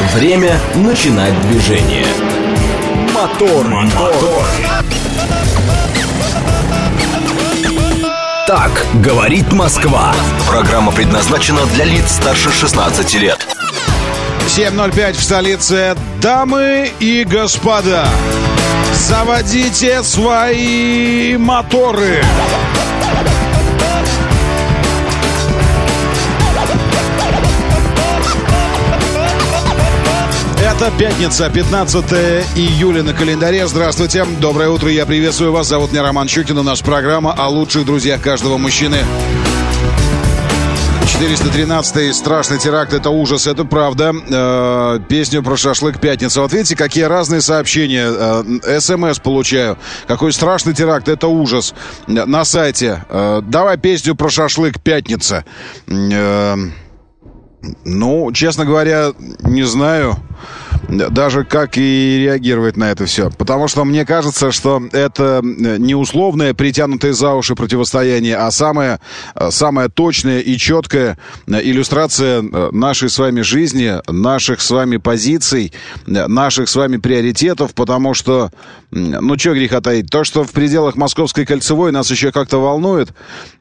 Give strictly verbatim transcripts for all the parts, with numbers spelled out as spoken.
Время начинать движение. Мотор, мотор. Так говорит Москва. Программа предназначена для лиц старше шестнадцати лет. семь ноль пять в столице. Дамы и господа, заводите свои моторы. Это пятница, пятнадцатое июля на календаре. Здравствуйте, доброе утро, я приветствую вас. Зовут меня Роман Щукин, у нас программа о лучших друзьях каждого мужчины. четыреста тринадцатый страшный теракт, это ужас, это правда. Э, песню про шашлык пятница. Вот видите, какие разные сообщения. Э, СМС получаю. Какой страшный теракт, это ужас. На сайте. Э, давай песню про шашлык пятница. Э, ну, честно говоря, не знаю даже как и реагировать на это все. Потому что мне кажется, что это не условное, притянутое за уши противостояние, а самая, самая точная и четкая иллюстрация нашей с вами жизни, наших с вами позиций, наших с вами приоритетов. Потому что, ну, что греха таить, то, что в пределах Московской кольцевой нас еще как-то волнует,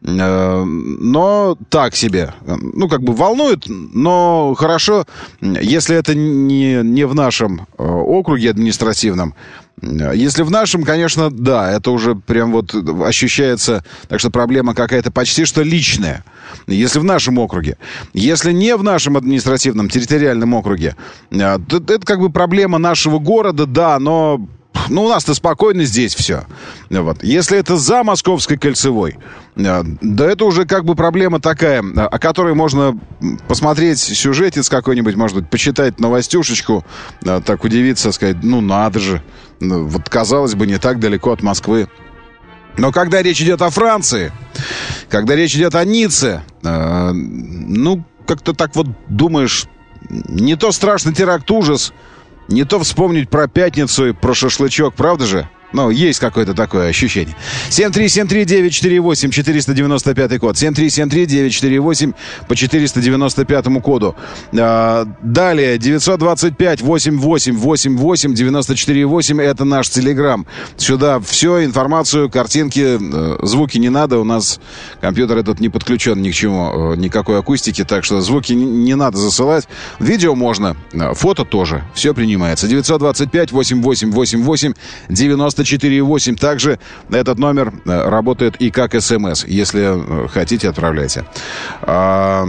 но так себе. Ну, как бы волнует, но хорошо, если это не, не в нашем округе административном. Если в нашем, конечно, да, это уже прям вот ощущается, так что проблема какая-то почти что личная. Если в нашем округе. Если не в нашем административном, территориальном округе, то это как бы проблема нашего города, да, но... Ну, у нас-то спокойно здесь все. Вот. Если это за Московской кольцевой, да это уже как бы проблема такая, о которой можно посмотреть сюжетец какой-нибудь, может быть, почитать новостюшечку, так удивиться, сказать, ну, надо же. Вот, казалось бы, не так далеко от Москвы. Но когда речь идет о Франции, когда речь идет о Ницце, э, ну, как-то так вот думаешь, не то страшный теракт, ужас, не то вспомнить про пятницу и про шашлычок, правда же? Ну, есть какое-то такое ощущение. семь три семь три девять четыре восемь четыреста девяносто пятый код. семь три семь три девять четыре восемь по четыреста девяносто пятому коду. А, далее, девятьсот двадцать пять восемьдесят восемь восемьдесят восемь девяносто четыре восемь. Это наш телеграм. Сюда все, информацию, картинки, звуки не надо. У нас компьютер этот не подключен ни к чему, никакой акустики. Так что звуки не надо засылать. Видео можно, фото тоже. Все принимается. девятьсот двадцать пять восемьдесят восемь восемьдесят восемь девяносто четыре восемь. Также этот номер работает и как СМС. Если хотите, отправляйте. А,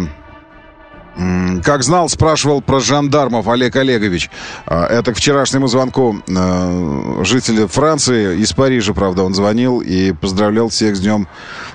как знал, спрашивал про жандармов Олег Олегович. Это к вчерашнему звонку жителя Франции, из Парижа, правда, он звонил и поздравлял всех с днем,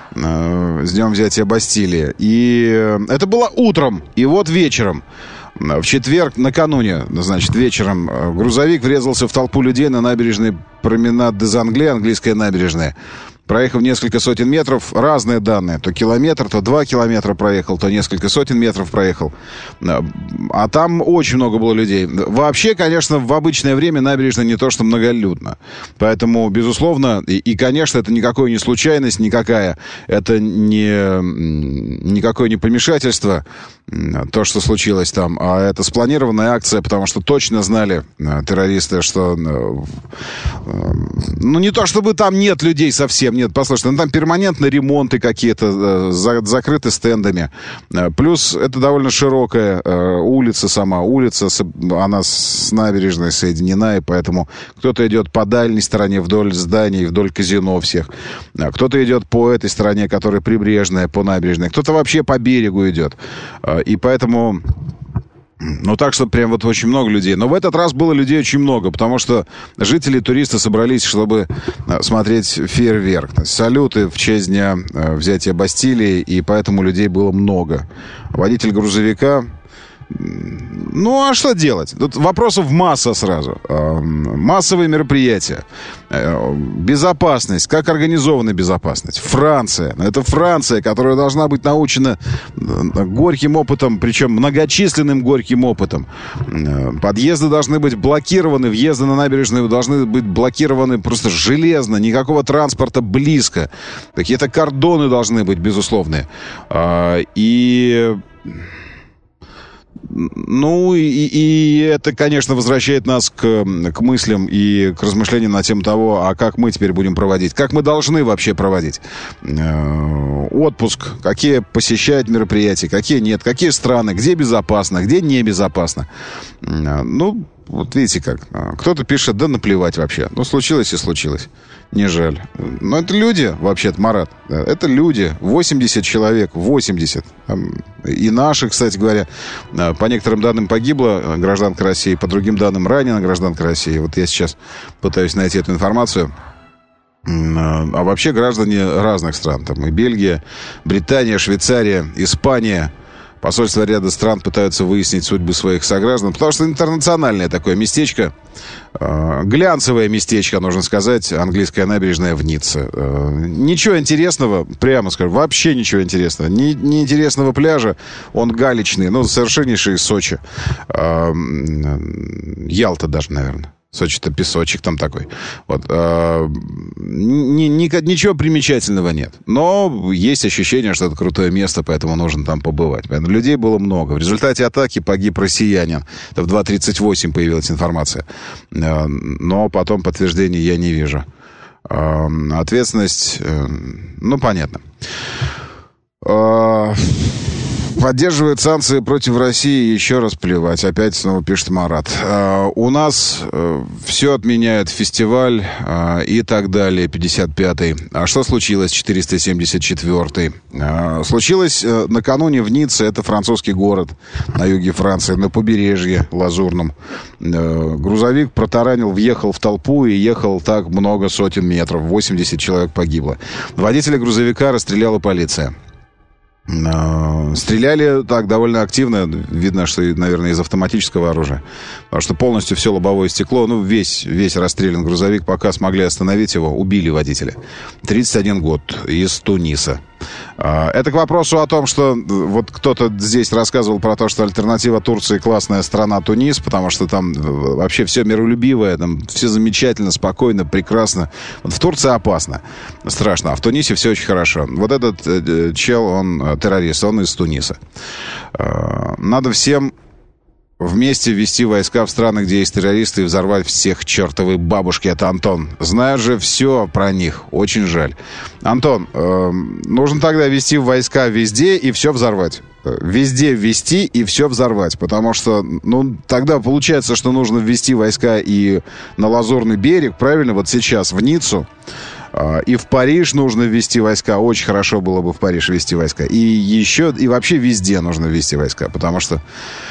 с днем взятия Бастилии. И это было утром. И вот вечером, в четверг, накануне, значит, вечером, грузовик врезался в толпу людей на набережной Променад дез Англе, английская набережная. Проехав несколько сотен метров, разные данные. То километр, то два километра проехал, то несколько сотен метров проехал. А там очень много было людей. Вообще, конечно, в обычное время набережная не то что многолюдно. Поэтому, безусловно, и, и конечно, это никакой не случайность, никакая. Это не, никакое не помешательство, то, что случилось там. А это спланированная акция, потому что точно знали террористы, что... Ну, не то чтобы там нет людей совсем. Нет, послушайте, ну там перманентно ремонты какие-то, за, закрыты стендами. Плюс это довольно широкая э, улица сама. Улица, она с набережной соединена, и поэтому кто-то идет по дальней стороне, вдоль зданий, вдоль казино всех. Кто-то идет по этой стороне, которая прибрежная, по набережной. Кто-то вообще по берегу идет. И поэтому... Ну, так что прям вот очень много людей. Но в этот раз было людей очень много, потому что жители, туристы собрались, чтобы смотреть фейерверк. Салюты в честь дня взятия Бастилии, и поэтому людей было много. Водитель грузовика... Ну, а что делать? Тут вопросов масса сразу. Массовые мероприятия. Безопасность. Как организована безопасность? Франция. Это Франция, которая должна быть научена горьким опытом, причем многочисленным горьким опытом. Подъезды должны быть блокированы, въезды на набережную должны быть блокированы просто железно, никакого транспорта близко. Какие-то кордоны должны быть, безусловные. И... Ну, и, и это, конечно, возвращает нас к, к мыслям и к размышлениям на тему того, а как мы теперь будем проводить, как мы должны вообще проводить э, отпуск, какие посещать мероприятия, какие нет, какие страны, где безопасно, где небезопасно. Э, ну, вот видите как. Кто-то пишет, да наплевать вообще. Ну, случилось и случилось. Не жаль. Но это люди, вообще-то, Марат. Это люди. восемьдесят человек. восемьдесят. И наши, кстати говоря, по некоторым данным погибла гражданка России, по другим данным ранена гражданка России. Вот я сейчас пытаюсь найти эту информацию. А вообще граждане разных стран. Там и Бельгия, Британия, Швейцария, Испания. Посольства ряда стран пытаются выяснить судьбы своих сограждан, потому что интернациональное такое местечко, э, глянцевое местечко, нужно сказать, английская набережная в Ницце. Э, ничего интересного, прямо скажу, вообще ничего интересного. Ни, ни интересного пляжа, он галечный, ну, совершеннейший Сочи. Э, Ялта даже, наверное. Сочи-то песочек там такой. Вот. А, ни, ни, ничего примечательного нет. Но есть ощущение, что это крутое место, поэтому нужно там побывать. Поэтому людей было много. В результате атаки погиб россиянин. Это в два тридцать восемь появилась информация. А, но потом подтверждений я не вижу. А, ответственность... Ну, понятно. А... Поддерживает санкции против России, еще раз плевать. Опять снова пишет Марат. Uh, у нас uh, все отменяют, фестиваль uh, и так далее, пятьдесят пятый. А что случилось, четыреста семьдесят четвёртый? Uh, случилось uh, накануне в Ницце, это французский город на юге Франции, на побережье Лазурном. Uh, грузовик протаранил, въехал в толпу и ехал так много сотен метров. восемьдесят человек погибло. Водителя грузовика расстреляла полиция. Стреляли так довольно активно. Видно, что, наверное, из автоматического оружия. Потому что полностью все лобовое стекло, ну, весь, весь расстрелян грузовик. Пока смогли остановить его, убили водителя. тридцать один год, из Туниса. Это к вопросу о том, что вот кто-то здесь рассказывал про то, что альтернатива Турции классная страна Тунис, потому что там вообще все миролюбивое, там все замечательно, спокойно, прекрасно. Вот в Турции опасно, страшно, а в Тунисе все очень хорошо. Вот этот э, чел, он террорист, он из Туниса. Э, надо всем вместе ввести войска в страны, где есть террористы, и взорвать всех чертовы бабушки. Это Антон. Знаю же все про них. Очень жаль. Антон, э, нужно тогда ввести войска везде и все взорвать. Везде ввести и все взорвать. Потому что, ну, тогда получается, что нужно ввести войска и на Лазурный берег, правильно, вот сейчас в Ниццу. И в Париж нужно ввести войска. Очень хорошо было бы в Париж ввести войска. И еще, и вообще везде нужно ввести войска. Потому что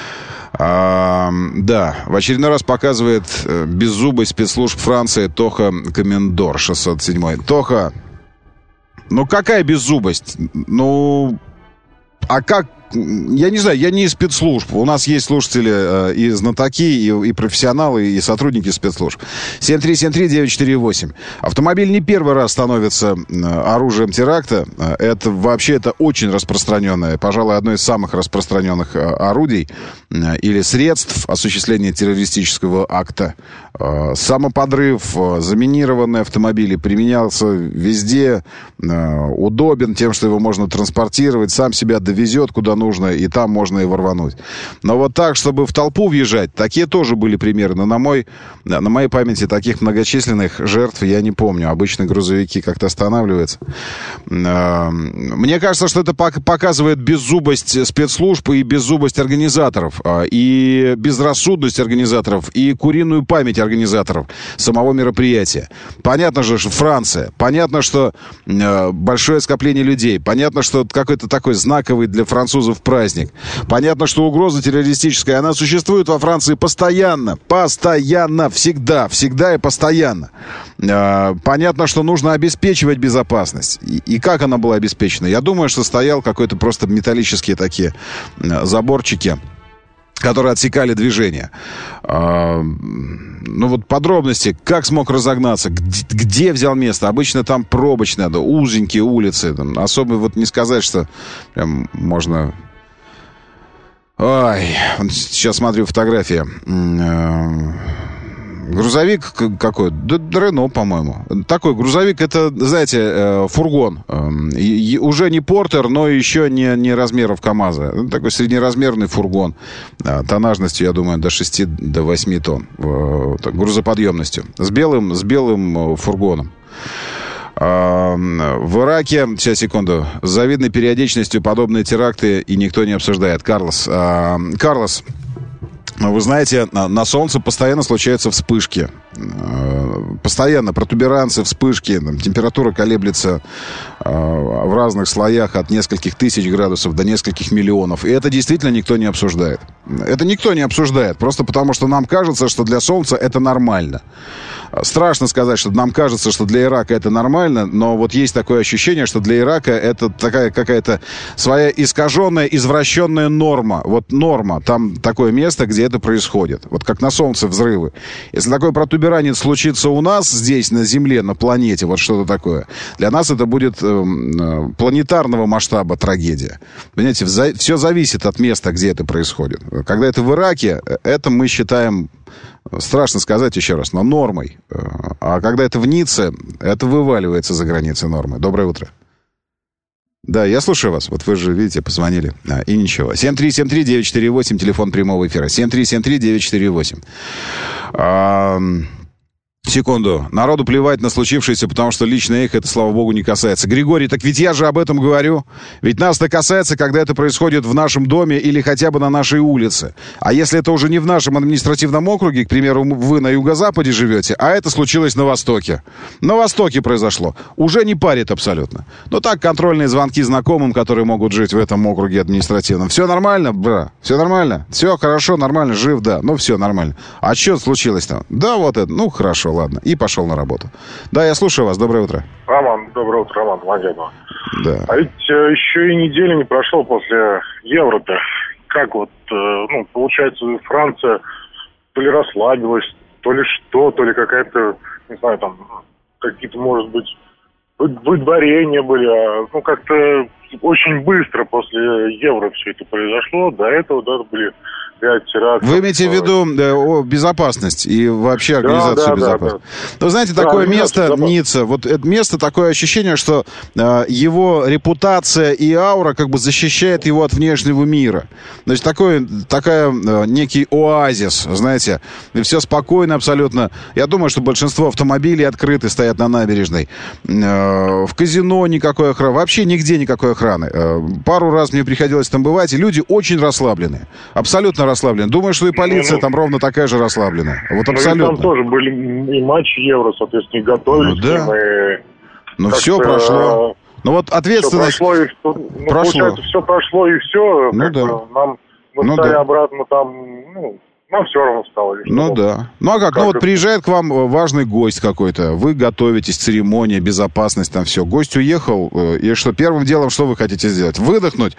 А, да, в очередной раз показывает беззубый спецслужб Франции Тоха Комендор шестьсот семь. Тоха, ну какая беззубость? Ну, а как... Я не знаю, я не из спецслужб. У нас есть слушатели э, и знатоки, и, и профессионалы, и сотрудники спецслужб. семь три семь три девять четыре восемь. Автомобиль не первый раз становится э, оружием теракта. Это вообще это очень распространенное, пожалуй, одно из самых распространенных э, орудий э, или средств осуществления террористического акта. Э, самоподрыв, э, заминированные автомобили применялся везде. Э, удобен тем, что его можно транспортировать, сам себя довезет куда нужно, и там можно его рвануть. Но вот так, чтобы в толпу въезжать, такие тоже были примеры. Но на, мой, на моей памяти таких многочисленных жертв я не помню. Обычно грузовики как-то останавливаются. Мне кажется, что это показывает беззубость спецслужб и беззубость организаторов, и безрассудность организаторов, и куриную память организаторов самого мероприятия. Понятно же, что Франция. Понятно, что большое скопление людей. Понятно, что какой-то такой знаковый для французов праздник. Понятно, что угроза террористическая, она существует во Франции постоянно. Постоянно. Всегда. Всегда и постоянно. Понятно, что нужно обеспечивать безопасность. И, и как она была обеспечена? Я думаю, что стоял какой-то просто металлические такие заборчики, которые отсекали движение. А, ну вот подробности, как смог разогнаться, где, где взял место. Обычно там пробочные, да, узенькие улицы. Там, особо вот не сказать, что прям можно... Ой, сейчас смотрю фотографии. грузовик какой? Да, Рено, по-моему. Такой грузовик, это, знаете, фургон. Уже не Портер, но еще не, не размеров КамАЗа. Такой среднеразмерный фургон. Тоннажностью, я думаю, до шести до восьми тонн. Грузоподъемностью. С белым, с белым фургоном. В Ираке, сейчас, секунду, с завидной периодичностью подобные теракты и никто не обсуждает. Карлос, Карлос, вы знаете, на Солнце постоянно случаются вспышки. Постоянно протуберанцы, вспышки. Температура колеблется в разных слоях от нескольких тысяч градусов до нескольких миллионов. И это действительно никто не обсуждает. Это никто не обсуждает. Просто потому, что нам кажется, что для Солнца это нормально. Страшно сказать, что нам кажется, что для Ирака это нормально, но вот есть такое ощущение, что для Ирака это такая какая-то своя искаженная, извращенная норма. Вот норма. Там такое место, где это происходит. Вот как на Солнце взрывы. Если такой протуберанец случится у нас здесь, на Земле, на планете, вот что-то такое, для нас это будет э, э, планетарного масштаба трагедия. Понимаете, вза- все зависит от места, где это происходит. Когда это в Ираке, это мы считаем, страшно сказать еще раз, но нормой. А когда это в Ницце, это вываливается за границы нормы. Доброе утро. Да, я слушаю вас. Вот вы же, видите, позвонили. А, и ничего. семь три семь три девять четыре восемь, телефон прямого эфира. семь три семь три девять четыре восемь. А... Секунду. Народу плевать на случившееся, потому что лично их это, слава богу, не касается. Григорий, так ведь я же об этом говорю. Ведь нас это касается, когда это происходит в нашем доме или хотя бы на нашей улице. А если это уже не в нашем административном округе, к примеру, вы на юго-западе живете, а это случилось на Востоке. На Востоке произошло. Уже не парит абсолютно. Но так, контрольные звонки знакомым, которые могут жить в этом округе административном. Все нормально, бра? Все нормально? Все хорошо, нормально, жив, да. Ну, все нормально. А что случилось там? Да, вот это. Ну, хорошо, ладно. И пошел на работу. Да, я слушаю вас. Доброе утро. Роман, доброе утро, Роман, Мадянова. Да. А ведь э, еще и недели не прошло после Евро-то. Как вот, э, ну, получается, Франция то ли расслабилась, то ли что, то ли какая-то, не знаю, там, какие-то, может быть, выдворения были. А, ну, как-то очень быстро после Евро все это произошло. До этого, да, были пять терактов. Вы имеете в виду да, о, безопасность и вообще организацию да, да, безопасности? Да, да. Вы знаете, такое да, место, Ницца, вот это место, такое ощущение, что э, его репутация и аура как бы защищает его от внешнего мира. Значит, такой, такая, э, некий оазис, знаете, и все спокойно абсолютно. Я думаю, что большинство автомобилей открыты, стоят на набережной. Э, в казино никакой охраны, вообще нигде никакой охраны. Э, пару раз мне приходилось там бывать, и люди очень расслаблены, абсолютно расслаблен. Думаю, что и полиция ну, там ровно такая же расслабленная. Вот абсолютно. Там тоже были и матчи Евро, соответственно, и готовились. Ну, да. И ну, все прошло. Ну, вот ответственность... Все прошло, и, ну, прошло. Получается, все прошло, и все. Ну, да. Нам мы ну, стали да. обратно там... Ну, нам все равно стало. Ну да. Ну а как? как ну вот это... приезжает к вам важный гость какой-то. Вы готовитесь, церемония, безопасность, там все. Гость уехал. И что, первым делом что вы хотите сделать? Выдохнуть,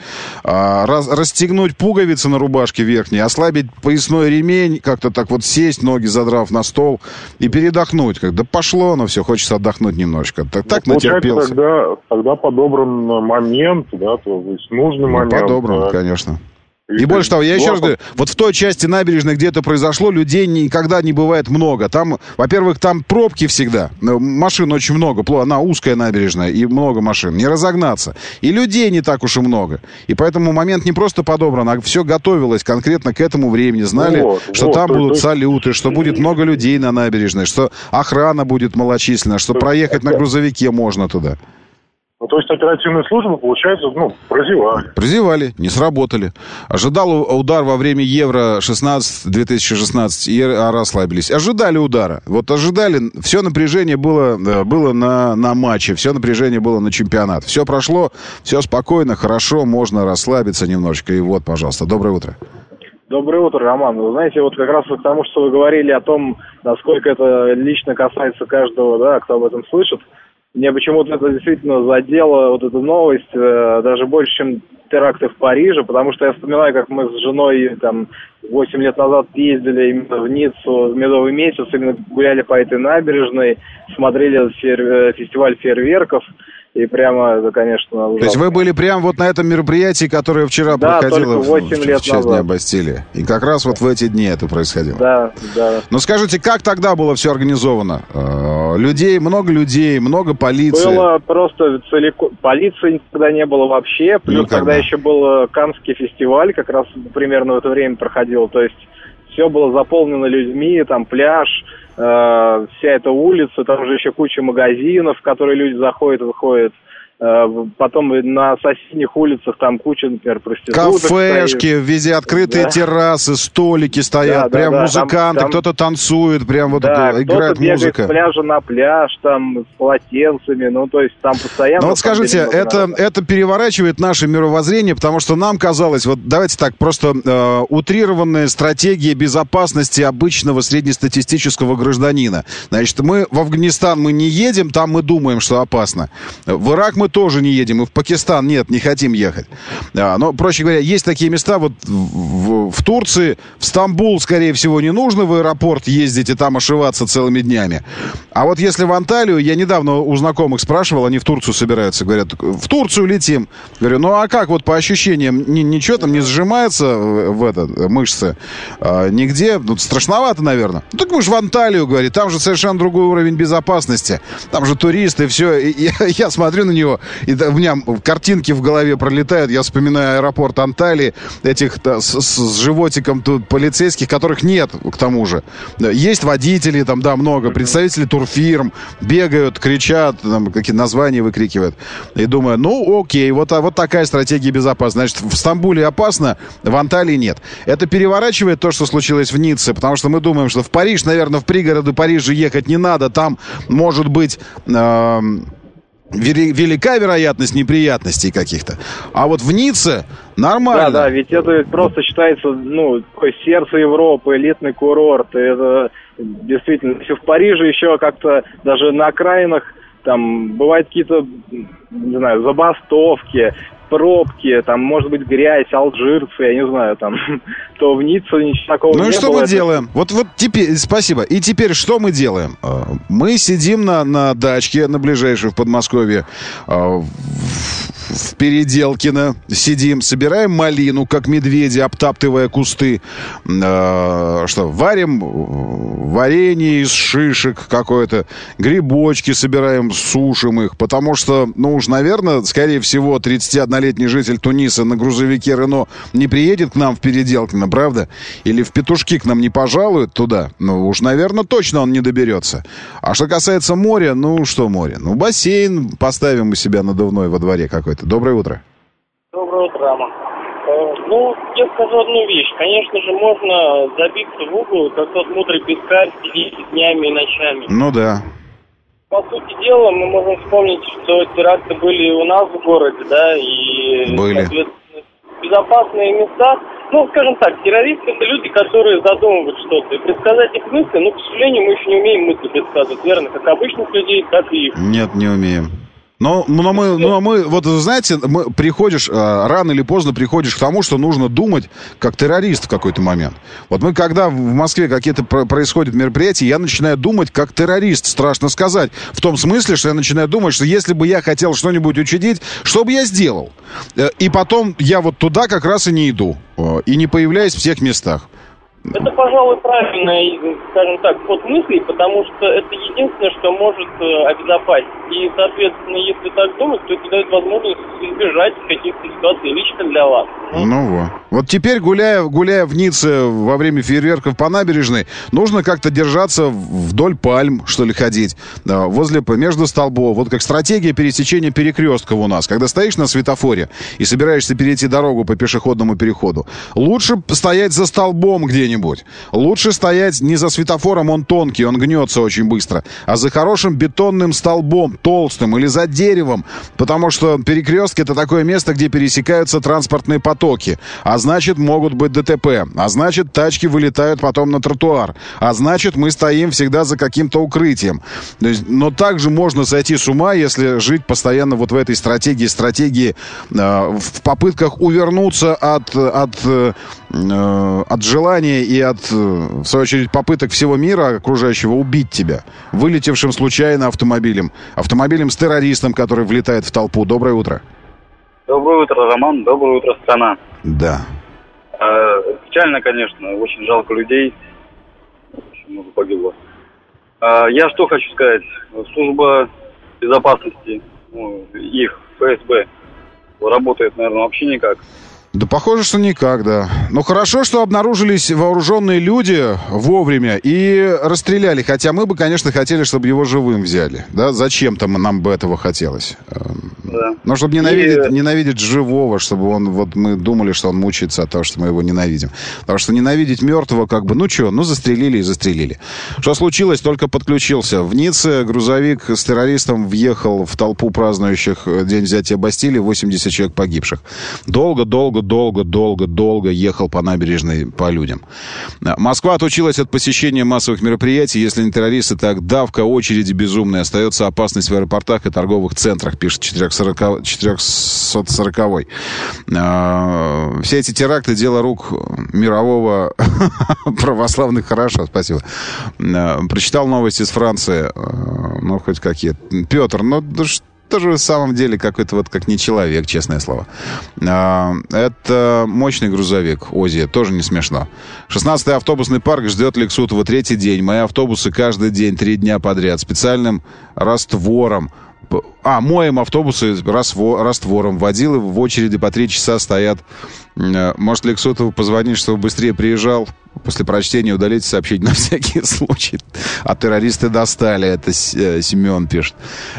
раз, расстегнуть пуговицы на рубашке верхней, ослабить поясной ремень, как-то так вот сесть, ноги задрав на стол и передохнуть. Как, да пошло, но все, хочется отдохнуть немножко. Так, так ну, натерпелся. Тогда, тогда подобран момент, да, то есть нужный ну, момент. Подобран, да. Конечно. И больше того, я еще раз говорю, вот в той части набережной, где это произошло, людей никогда не бывает много. Там, во-первых, там пробки всегда. Машин очень много. Она узкая набережная и много машин. Не разогнаться. И людей не так уж и много. И поэтому момент не просто подобран, а все готовилось конкретно к этому времени. Знали, вот, что вот, там то, будут то... салюты, что будет много людей на набережной, что охрана будет малочисленная, что проехать на грузовике можно туда. Ну, то есть оперативные службы, получается, ну, прозевали. Прозевали, не сработали. Ожидал удар во время Евро шестнадцать, две тысячи шестнадцать и расслабились. Ожидали удара. Вот ожидали, все напряжение было, было на, на матче, все напряжение было на чемпионат. Все прошло, все спокойно, хорошо, можно расслабиться немножечко. И вот, пожалуйста, доброе утро. Доброе утро, Роман. Вы знаете, вот как раз к тому, что вы говорили о том, насколько это лично касается каждого, да, кто об этом слышит. Мне почему-то это действительно задело, вот эта новость, э, даже больше, чем теракты в Париже, потому что я вспоминаю, как мы с женой там восемь лет назад ездили именно в Ниццу в медовый месяц, именно гуляли по этой набережной, смотрели фейер, фестиваль фейерверков, И прямо это, конечно, ужасно. То есть вы были прямо вот на этом мероприятии, которое вчера да, проходило в, в честь Дня Бастилии. И как раз вот в эти дни это происходило. Да, да. Ну скажите, как тогда было все организовано? Людей, много людей, много полиции? Было просто целиком... Полиции никогда не было вообще. Плюс Никогда. тогда еще был Каннский фестиваль, как раз примерно в это время проходил. То есть все было заполнено людьми, там пляж, э, вся эта улица, там же еще куча магазинов, в которые люди заходят, выходят. Э, потом на соседних улицах там куча, например, проституток. Кафешки, стоит. везде открытые да. террасы, столики стоят, да, прям да, музыканты, там, кто-то танцует, прям вот да, это, играет бегает музыка. С пляжа на пляж, там, с полотенцами, ну, то есть там постоянно... Ну вот скажите, это, это переворачивает наше мировоззрение, потому что нам казалось, вот давайте так, просто э, утрированная стратегия безопасности обычного среднестатистического гражданина. Значит, мы в Афганистан мы не едем, там мы думаем, что опасно. В Ирак мы тоже не едем, и в Пакистан нет, не хотим ехать. А, но, проще говоря, есть такие места, вот в, в, в Турции, в Стамбул, скорее всего, не нужно в аэропорт ездить и там ошиваться целыми днями. А вот если в Анталию, я недавно у знакомых спрашивал, они в Турцию собираются, говорят, в Турцию летим. Говорю, ну а как вот по ощущениям, ни, ничего там не сжимается в это, мышцы? А, нигде? Ну, страшновато, наверное. Ну, так мы же в Анталию, говорит, там же совершенно другой уровень безопасности. Там же туристы, все. И я, я смотрю на него, и у меня картинки в голове пролетают. Я вспоминаю аэропорт Анталии, этих с, с животиком тут полицейских, которых нет, к тому же. Есть водители, там, да, много, представители турфирм, бегают, кричат, там, какие названия выкрикивают. И думаю, ну, окей, вот, а, вот такая стратегия безопасности. Значит, в Стамбуле опасно, в Анталии нет. Это переворачивает то, что случилось в Ницце, потому что мы думаем, что в Париж, наверное, в пригороды Парижа ехать не надо, там может быть... Э- велика вероятность неприятностей каких-то. А вот в Ницце нормально. Да, да, ведь это просто считается, ну, такое сердце Европы, элитный курорт. И это действительно, если в Париже еще как-то даже на окраинах там бывают какие-то, не знаю, забастовки, пробки, там, может быть, грязь, алжирцы, я не знаю, там, то в Ницце ничего такого ну не было. Ну и что было, мы это... делаем? Вот, вот теперь, спасибо. И теперь что мы делаем? Мы сидим на, на дачке, на ближайшей в Подмосковье, в Переделкино, сидим, собираем малину, как медведи, обтаптывая кусты. Что, варим варенье из шишек какое-то, грибочки собираем, сушим их, потому что, ну уж, наверное, скорее всего, тридцатиоднолетний житель Туниса на грузовике Рено не приедет к нам в Переделкино, правда? Или в Петушки к нам не пожалует туда? Ну уж, наверное, точно он не доберется. А что касается моря, ну что море? Ну бассейн поставим у себя надувной во дворе какой-то. Доброе утро. Доброе утро, Роман. Ну, я скажу одну вещь. Конечно же, можно забиться в угол, как тот мудрый пескарь, сидеть днями и ночами. Ну да. По сути дела, мы можем вспомнить, что теракты были и у нас в городе, да, и, были. Соответственно, безопасные места. Ну, скажем так, террористы — это люди, которые задумывают что-то. И предсказать их мысли, ну, к сожалению, мы еще не умеем мысли предсказывать, верно? Как обычных людей, так и их. Нет, не умеем. Но, но мы, но мы, вот знаете, мы приходишь, рано или поздно приходишь к тому, что нужно думать как террорист в какой-то момент. Вот мы, когда в Москве какие-то происходят мероприятия, я начинаю думать как террорист, страшно сказать. В том смысле, что я начинаю думать, что если бы я хотел что-нибудь учудить, что бы я сделал? И потом я вот туда как раз и не иду. И не появляюсь в тех местах. Это, пожалуй, правильный, скажем так, ход мыслей, потому что это единственное, что может обезопасить. И, соответственно, если так думать, то это дает возможность избежать каких-то ситуаций лично для вас. Ну, ну вот. Вот теперь, гуляя, гуляя в Ницце во время фейерверков по набережной, нужно как-то держаться вдоль пальм, что ли, ходить, возле, между столбов. Вот как стратегия пересечения перекрестков у нас. Когда стоишь на светофоре и собираешься перейти дорогу по пешеходному переходу, лучше стоять за столбом где-нибудь. Лучше стоять не за светофором, он тонкий, он гнется очень быстро, а за хорошим бетонным столбом, толстым, или за деревом, потому что перекрестки — это такое место, где пересекаются транспортные потоки, а значит, могут быть ДТП, а значит, тачки вылетают потом на тротуар, а значит, мы стоим всегда за каким-то укрытием. То есть, но также можно сойти с ума, если жить постоянно вот в этой стратегии, стратегии э, в попытках увернуться от, от э, э, от желания и от, в свою очередь, попыток всего мира окружающего убить тебя, вылетевшим случайно автомобилем, автомобилем с террористом, который влетает в толпу. Доброе утро. Доброе утро, Роман. Доброе утро, страна. Да. Э, печально, конечно, очень жалко людей. Очень много погибло. Э, я что хочу сказать. Служба безопасности, ну, их, ФСБ, работает, наверное, вообще никак. Да похоже, что никак, да. Но хорошо, что обнаружились вооруженные люди вовремя и расстреляли. Хотя мы бы, конечно, хотели, чтобы его живым взяли. Да, зачем-то нам бы этого хотелось. Да. Но чтобы ненавидеть, и... ненавидеть живого, чтобы он, вот мы думали, что он мучается от того, что мы его ненавидим. Потому что ненавидеть мертвого, как бы, ну что, ну застрелили и застрелили. Что случилось, только подключился. В Ницце грузовик с террористом въехал в толпу празднующих День взятия Бастилии, восемьдесят человек погибших. Долго-долго долго-долго-долго ехал по набережной по людям. Москва отучилась от посещения массовых мероприятий. Если не террористы, так давка, очереди безумные. Остается опасность в аэропортах и торговых центрах, пишет четыреста сороковой. Все эти теракты — дело рук мирового православных. Хорошо, спасибо. Прочитал новости из Франции. Ну, хоть какие. Петр, ну что? Тоже в самом деле какой-то вот как не человек, честное слово. Это мощный грузовик Ози, тоже не смешно. шестнадцатый автобусный парк ждет Лексутова третий день. Мои автобусы каждый день, три дня подряд. Специальным раствором. А, моем автобусы раствором. Водилы в очереди по три часа стоят. Может, Лексутову позвонить, чтобы быстрее приезжал? После прочтения удалите сообщение на всякий случай. А террористы достали. Это Семен пишет.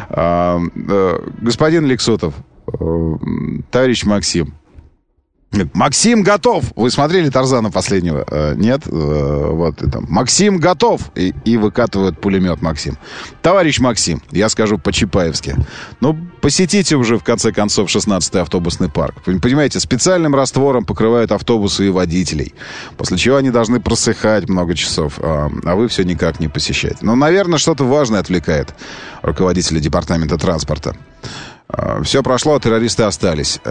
Господин Лексутов, товарищ Максим. Максим готов! Вы смотрели Тарзана последнего? Э, нет? Э, вот и там. Максим готов! И, и выкатывают пулемет Максим. Товарищ Максим, я скажу по-чапаевски. Ну, посетите уже, в конце концов, шестнадцатый автобусный парк. Понимаете, специальным раствором покрывают автобусы и водителей. После чего они должны просыхать много часов. А, а вы все никак не посещаете. Ну, наверное, что-то важное отвлекает руководителя департамента транспорта. Все прошло, а террористы остались.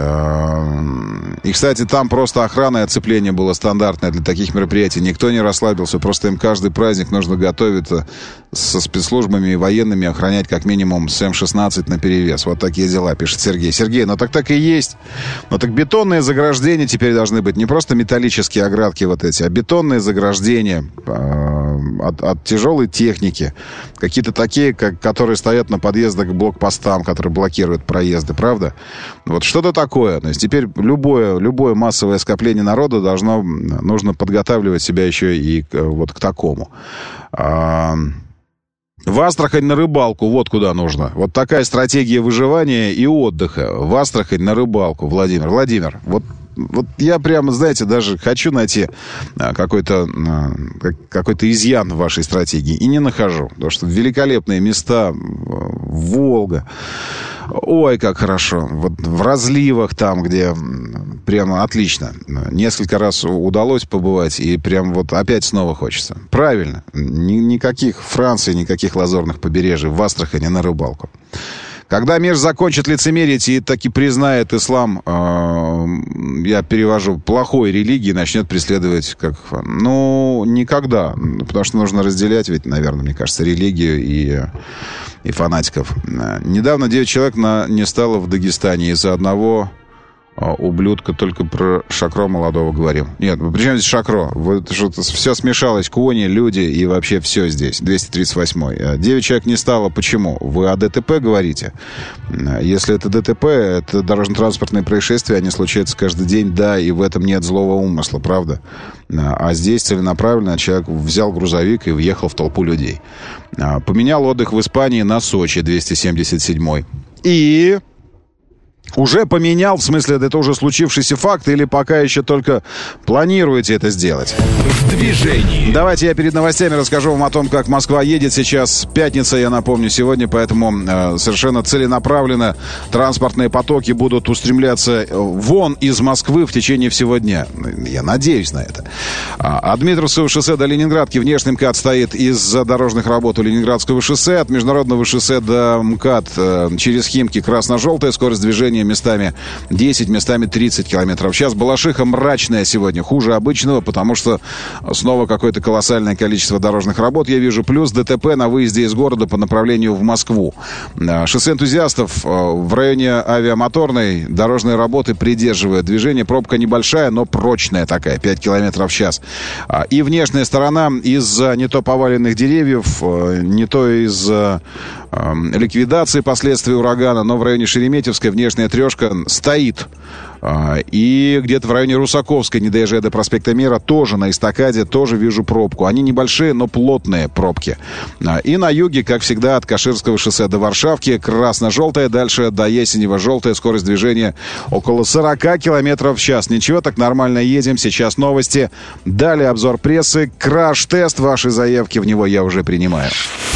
И, кстати, там просто охрана и оцепление было стандартное для таких мероприятий. Никто не расслабился, просто им каждый праздник нужно готовиться со спецслужбами и военными, охранять как минимум с эм шестнадцать наперевес. Вот такие дела, пишет Сергей. Сергей, ну так так и есть. Но так бетонные заграждения теперь должны быть. Не просто металлические оградки вот эти, а бетонные заграждения от, от тяжелой техники. Какие-то такие, как, которые стоят на подъездах к блокпостам, которые блокируют проезды, правда? Вот что-то такое. То есть теперь любое, любое массовое скопление народа должно, нужно подготавливать себя еще и вот к такому. А, в Астрахань на рыбалку, вот куда нужно. Вот такая стратегия выживания и отдыха. В Астрахань на рыбалку, Владимир. Владимир, вот Вот я прямо, знаете, даже хочу найти какой-то, какой-то изъян в вашей стратегии. И не нахожу. Потому что великолепные места. Волга. Ой, как хорошо. Вот в разливах там, где прямо отлично. Несколько раз удалось побывать. И прям вот опять снова хочется. Правильно. Никаких Франции, никаких лазурных побережий. В Астрахани на рыбалку. Когда мир закончит лицемерить и таки признает ислам, э, я перевожу, плохой религии, начнет преследовать как... Ну, никогда. Потому что нужно разделять, ведь, наверное, мне кажется, религию и, и фанатиков. Недавно девять человек на, не стало в Дагестане из-за одного... ублюдка, только про Шакро молодого говорим. Нет, при чем здесь Шакро? Вот что-то все смешалось, кони, люди и вообще все здесь. двести тридцать восьмой. Девять человек не стало. Почему? Вы о ДТП говорите? Если это ДТП, это дорожно-транспортные происшествия, они случаются каждый день, да, и в этом нет злого умысла, правда? А здесь целенаправленно человек взял грузовик и въехал в толпу людей. Поменял отдых в Испании на Сочи, двести семьдесят седьмой. И... Уже поменял, в смысле, это уже случившийся факт, или пока еще только планируете это сделать? В движении. Давайте я перед новостями расскажу вам о том, как Москва едет сейчас. Пятница, я напомню, сегодня, поэтому э, совершенно целенаправленно транспортные потоки будут устремляться вон из Москвы в течение всего дня. Я надеюсь на это. А, от Дмитровского шоссе до Ленинградки внешний МКАД стоит из-за дорожных работ у Ленинградского шоссе. От Международного шоссе до МКАД э, через Химки красно-желтая, скорость движения движение местами десять, местами тридцать километров в час. Балашиха мрачная сегодня, хуже обычного, потому что снова какое-то колоссальное количество дорожных работ я вижу. Плюс ДТП на выезде из города по направлению в Москву. Шоссе энтузиастов в районе Авиамоторной дорожные работы придерживают движение. Пробка небольшая, но прочная такая, пять километров в час. И внешняя сторона из-за не то поваленных деревьев, не то из-за ликвидации последствий урагана, но в районе Шереметьевской внешняя трешка стоит. И где-то в районе Русаковской, не доезжая до проспекта Мира, тоже на эстакаде, тоже вижу пробку. Они небольшие, но плотные пробки. И на юге, как всегда, от Каширского шоссе до Варшавки красно-желтая, дальше до Ясенева-желтая, скорость движения около сорок километров в час. Ничего, так нормально едем. Сейчас новости. Далее обзор прессы. Краш-тест. Ваши заявки в него я уже принимаю.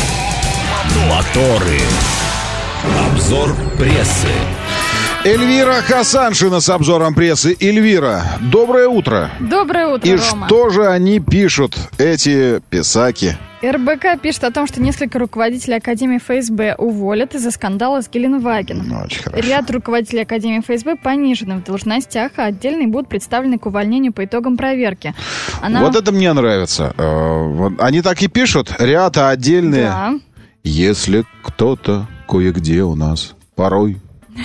Моторы. Обзор прессы. Эльвира Хасаншина с обзором прессы. Эльвира, доброе утро. Доброе утро, И Рома. что же они пишут, эти писаки? эр бэ ка пишет о том, что несколько руководителей Академии эф эс бэ уволят из-за скандала с Геленвагеном. Ну, очень хорошо. Ряд руководителей Академии эф эс бэ понижены в должностях, а отдельные будут представлены к увольнению по итогам проверки. Она... Вот это мне нравится. Э, вот они так и пишут. Ряд, а отдельные. Да. Если кто-то кое-где у нас порой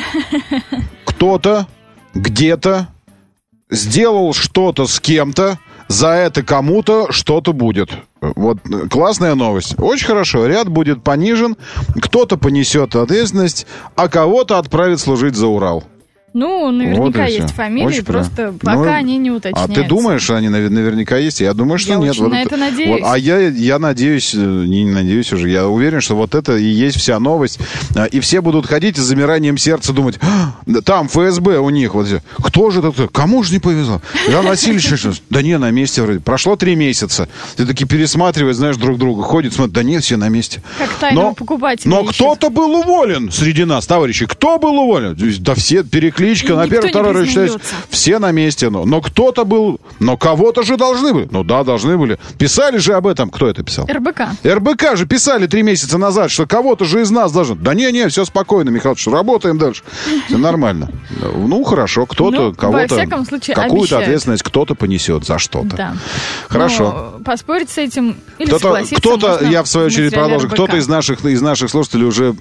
кто-то где-то сделал что-то с кем-то, за это кому-то что-то будет. Вот классная новость. Очень хорошо. Ряд будет понижен, кто-то понесет ответственность, а кого-то отправят служить за Урал. Ну, наверняка Вот есть все. фамилии, Очень просто правильно. пока Ну, они не А уточняются. ты думаешь, что они навер- наверняка есть? Я думаю, что Я нет. очень Вот на это- это надеюсь. вот, а я, я надеюсь, не надеюсь уже, я уверен, что вот это и есть вся новость. А, И все будут ходить и с замиранием сердца думать, «А, да там эф эс бэ у них, вот, кто же это, кому же не повезло? Иван Васильевич, что? Да не, на месте вроде. Прошло три месяца. Ты таки пересматриваешь, знаешь, друг друга, ходят, смотрят, да нет, все на месте. Как тайного Но- покупателя Но ищут. кто-то был уволен среди нас, товарищи. Кто был уволен? Да все, перекличка И на никто первый, не второй, раз считается, признается. все на месте. Но, но кто-то был, но кого-то же должны были. Ну да, должны были. Писали же об этом. Кто это писал? эр бэ ка. эр бэ ка же писали три месяца назад, что кого-то же из нас должен. Да не-не, все спокойно, Михаил, что работаем дальше. Все нормально. Ну, хорошо, кто-то, Ну, во кого-то, всяком случае, какую-то обещают. ответственность кто-то понесет за что-то. Да. Хорошо. Ну, поспорить с этим или Кто-то, согласиться кто-то, можно я в свою в очередь материале продолжу, эр бэ ка. кто-то из наших, из наших слушателей уже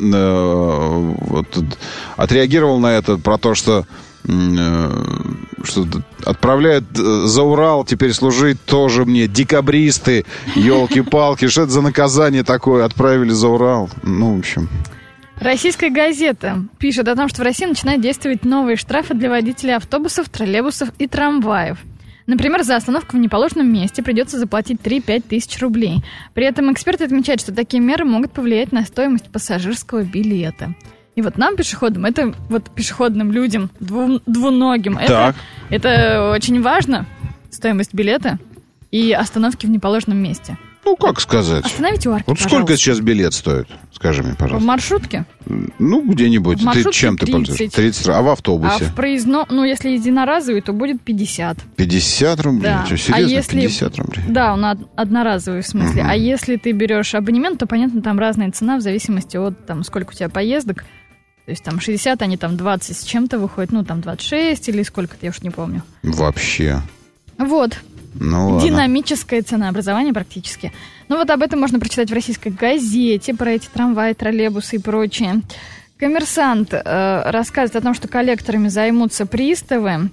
э, вот, отреагировал на это, про то, что, э, что отправляют за Урал теперь служить тоже мне декабристы, елки-палки, что это за наказание такое, отправили за Урал, ну, в общем... Российская газета пишет о том, что в России начинают действовать новые штрафы для водителей автобусов, троллейбусов и трамваев. Например, за остановку в неположенном месте придется заплатить три-пять тысяч рублей. При этом эксперты отмечают, что такие меры могут повлиять на стоимость пассажирского билета. И вот нам, пешеходам, это вот пешеходным людям, дву- двуногим, это, Так. это очень важно, стоимость билета и остановки в неположенном месте. Ну, как сказать? Остановите у арки, Вот сколько пожалуйста. сейчас билет стоит? Скажи мне, В пожалуйста. маршрутке? Ну, где-нибудь. В Ты маршрутке чем ты тридцать. пользуешься? тридцать. А в А автобусе? в проездном, ну, если единоразовый, то будет пятьдесят. пятьдесят рублей? Да. Что, А серьезно? если- пятьдесят рублей? Да, он од- одноразовый в смысле. А если ты берешь абонемент, то, понятно, там разная цена в зависимости от, там, сколько у тебя поездок. То есть там шестьдесят, они там двадцать с чем-то выходят, ну, там двадцать шесть или сколько-то, я уж не помню. Вообще. Вот. Ну, ладно. Динамическое ценообразование практически. Ну, вот об этом можно прочитать в российской газете, про эти трамваи, троллейбусы и прочее. Коммерсант э, рассказывает о том, что коллекторами займутся приставы.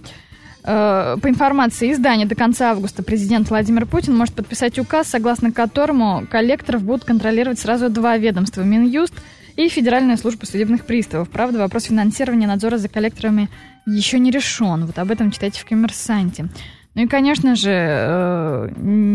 Э, по информации издания, до конца августа президент Владимир Путин может подписать указ, согласно которому коллекторов будут контролировать сразу два ведомства: Минюст и Федеральная служба судебных приставов. Правда, вопрос финансирования надзора за коллекторами еще не решен. Вот об этом читайте в «Коммерсанте». Ну и, конечно же, э,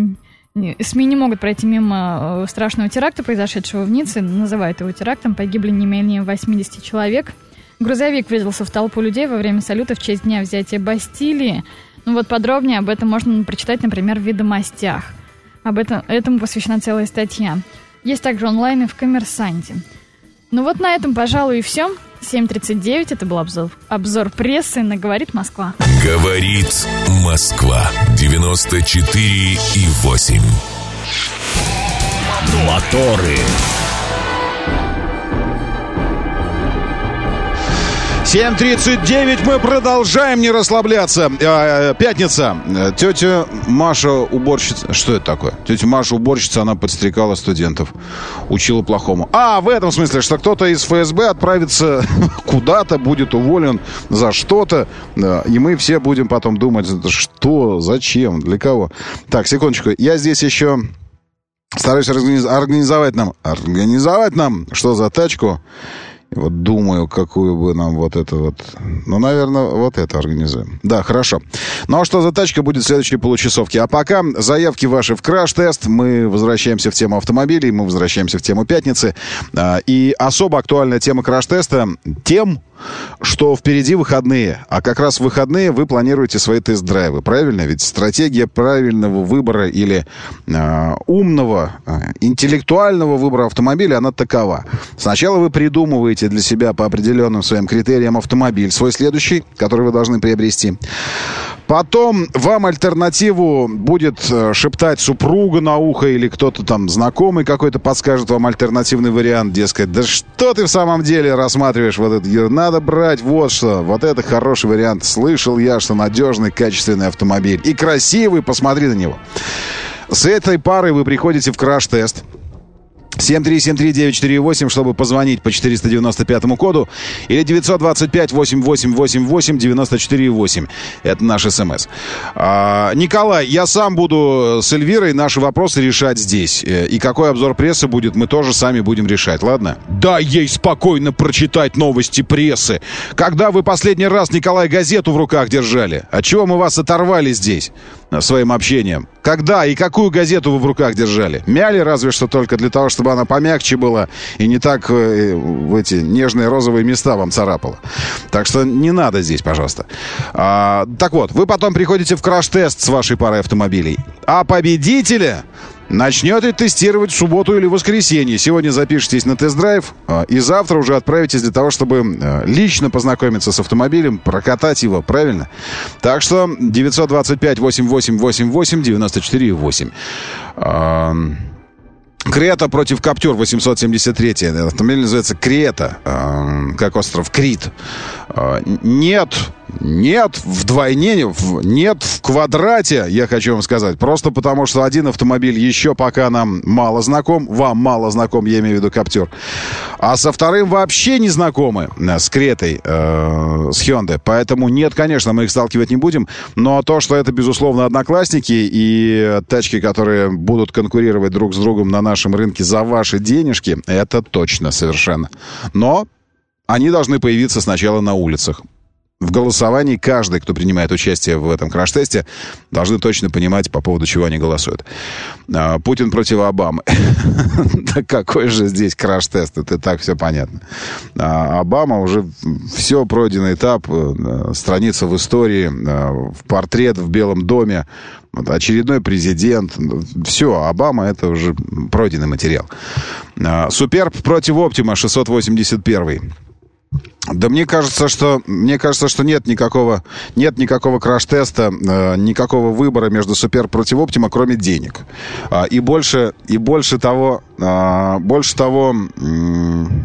СМИ не могут пройти мимо страшного теракта, произошедшего в Ницце. Называют его терактом. Погибли не менее восемьдесят человек. Грузовик врезался в толпу людей во время салюта в честь дня взятия Бастилии. Ну вот подробнее об этом можно прочитать, например, в «Ведомостях». Об этом этому посвящена целая статья. Есть также онлайн и в «Коммерсанте». Ну вот на этом, пожалуй, и все. семь тридцать девять, это был обзор, обзор прессы на «Говорит Москва». Говорит Москва. девяносто четыре и восемь. Моторы. семь тридцать девять, мы продолжаем не расслабляться. Пятница. Тетя Маша уборщица. Что это такое? Тетя Маша уборщица, она подстрекала студентов. Учила плохому. А, в этом смысле, что кто-то из эф эс бэ отправится куда-то, будет уволен за что-то. И мы все будем потом думать, что, зачем, для кого. Так, секундочку. Я здесь еще стараюсь организовать нам, организовать нам, что за тачку. Вот думаю, какую бы нам вот это вот... Ну, наверное, вот это организуем. Да, хорошо. Ну, а что за тачка будет в следующей получасовке? А пока заявки ваши в краш-тест. Мы возвращаемся в тему автомобилей, мы возвращаемся в тему пятницы. И особо актуальная тема краш-теста тем, что впереди выходные. А как раз в выходные вы планируете свои тест-драйвы. Правильно? Ведь стратегия правильного выбора или э, умного, э, интеллектуального выбора автомобиля, она такова. Сначала вы придумываете для себя по определенным своим критериям автомобиль, свой следующий, который вы должны приобрести. Потом вам альтернативу будет шептать супруга на ухо или кто-то там знакомый какой-то подскажет вам альтернативный вариант, дескать, да что ты в самом деле рассматриваешь вот это, надо брать вот что, вот это хороший вариант, слышал я, что надежный, качественный автомобиль и красивый, посмотри на него. С этой парой вы приходите в краш-тест. семь три семь три девять четыре восемь, чтобы позвонить по четыреста девяносто пятому коду, или девятьсот двадцать пять восемь восемь восемь восемь девяносто четыре восемь. Это наш СМС. А, Николай, я сам буду с Эльвирой наши вопросы решать здесь. И какой обзор прессы будет, мы тоже сами будем решать, ладно? Дай ей спокойно прочитать новости прессы. Когда вы последний раз, Николай, газету в руках держали? Отчего мы вас оторвали здесь своим общением? Когда и какую газету вы в руках держали? Мяли разве что только для того, чтобы она помягче была и не так э, в эти нежные розовые места вам царапала. Так что не надо здесь, пожалуйста. А, так вот, вы потом приходите в краш-тест с вашей парой автомобилей. А победителя начнете тестировать в субботу или воскресенье. Сегодня запишитесь на тест-драйв, и завтра уже отправитесь для того, чтобы лично познакомиться с автомобилем, прокатать его, правильно? Так что девятьсот двадцать пять восемь восемь восемь восемь девяносто четыре восемь. Крета против Каптюр восемьсот семьдесят три. Автомобиль называется Крета, э, как остров Крит. Э, нет, нет вдвойне, нет в квадрате, я хочу вам сказать. Просто потому, что один автомобиль еще пока нам мало знаком. Вам мало знаком, я имею в виду Каптюр. А со вторым вообще не знакомы, с Кретой, э, с Hyundai. Поэтому нет, конечно, мы их сталкивать не будем. Но то, что это, безусловно, одноклассники и тачки, которые будут конкурировать друг с другом на нашем рынке за ваши денежки, это точно совершенно. Но они должны появиться сначала на улицах. В голосовании каждый, кто принимает участие в этом краш-тесте, должны точно понимать, по поводу чего они голосуют. Путин против Обамы. Да какой же здесь краш-тест? Это так все понятно. Обама уже все, пройденный этап, страница в истории, портрет в Белом доме, очередной президент. Все, Обама — это уже пройденный материал. Суперб против Оптима шестьсот восемьдесят один. Да мне кажется, что мне кажется, что нет никакого нет никакого краш-теста, э, никакого выбора между Суперб против Оптима, кроме денег. А, и больше и больше того, а, больше того. М-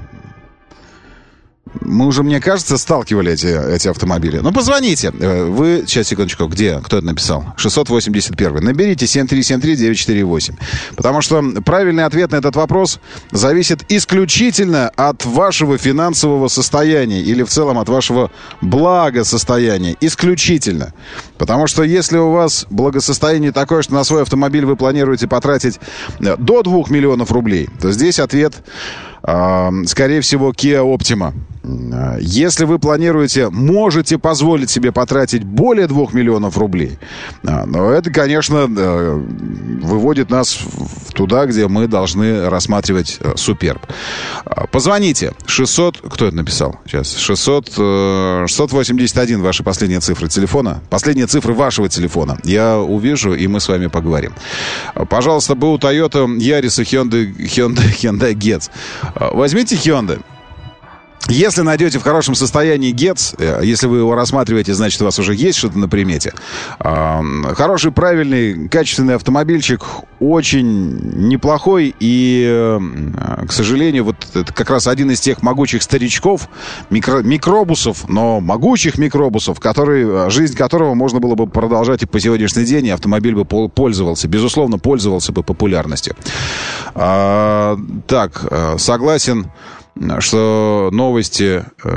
Мы уже, мне кажется, сталкивали эти, эти автомобили. Ну, позвоните. Вы, сейчас, секундочку, где? Кто это написал? шестьсот восемьдесят один. Наберите семь три семь три девять четыре восемь. Потому что правильный ответ на этот вопрос зависит исключительно от вашего финансового состояния или в целом от вашего благосостояния. Исключительно. Потому что если у вас благосостояние такое, что на свой автомобиль вы планируете потратить до двух миллионов рублей, то здесь ответ... скорее всего, Kia Optima. Если вы планируете, можете позволить себе потратить более двух миллионов рублей, но это, конечно, выводит нас туда, где мы должны рассматривать Суперб. Позвоните. шестьсот... Кто это написал? Сейчас. шестьсот... шестьсот восемьдесят один ваши последние цифры телефона. Последние цифры вашего телефона. Я увижу, и мы с вами поговорим. Пожалуйста, БУ Toyota, Yaris и Hyundai, Hyundai, Hyundai Getz. Возьмите Hyundai. Если найдете в хорошем состоянии ГЕЦ, если вы его рассматриваете, значит, у вас уже есть что-то на примете. Хороший, правильный, качественный автомобильчик, очень неплохой. И, к сожалению, вот это как раз один из тех могучих старичков, микро, микробусов, но могучих микробусов, который, жизнь которого можно было бы продолжать и по сегодняшний день, и автомобиль бы пользовался, безусловно, пользовался бы популярностью. А, так, согласен, что новости э,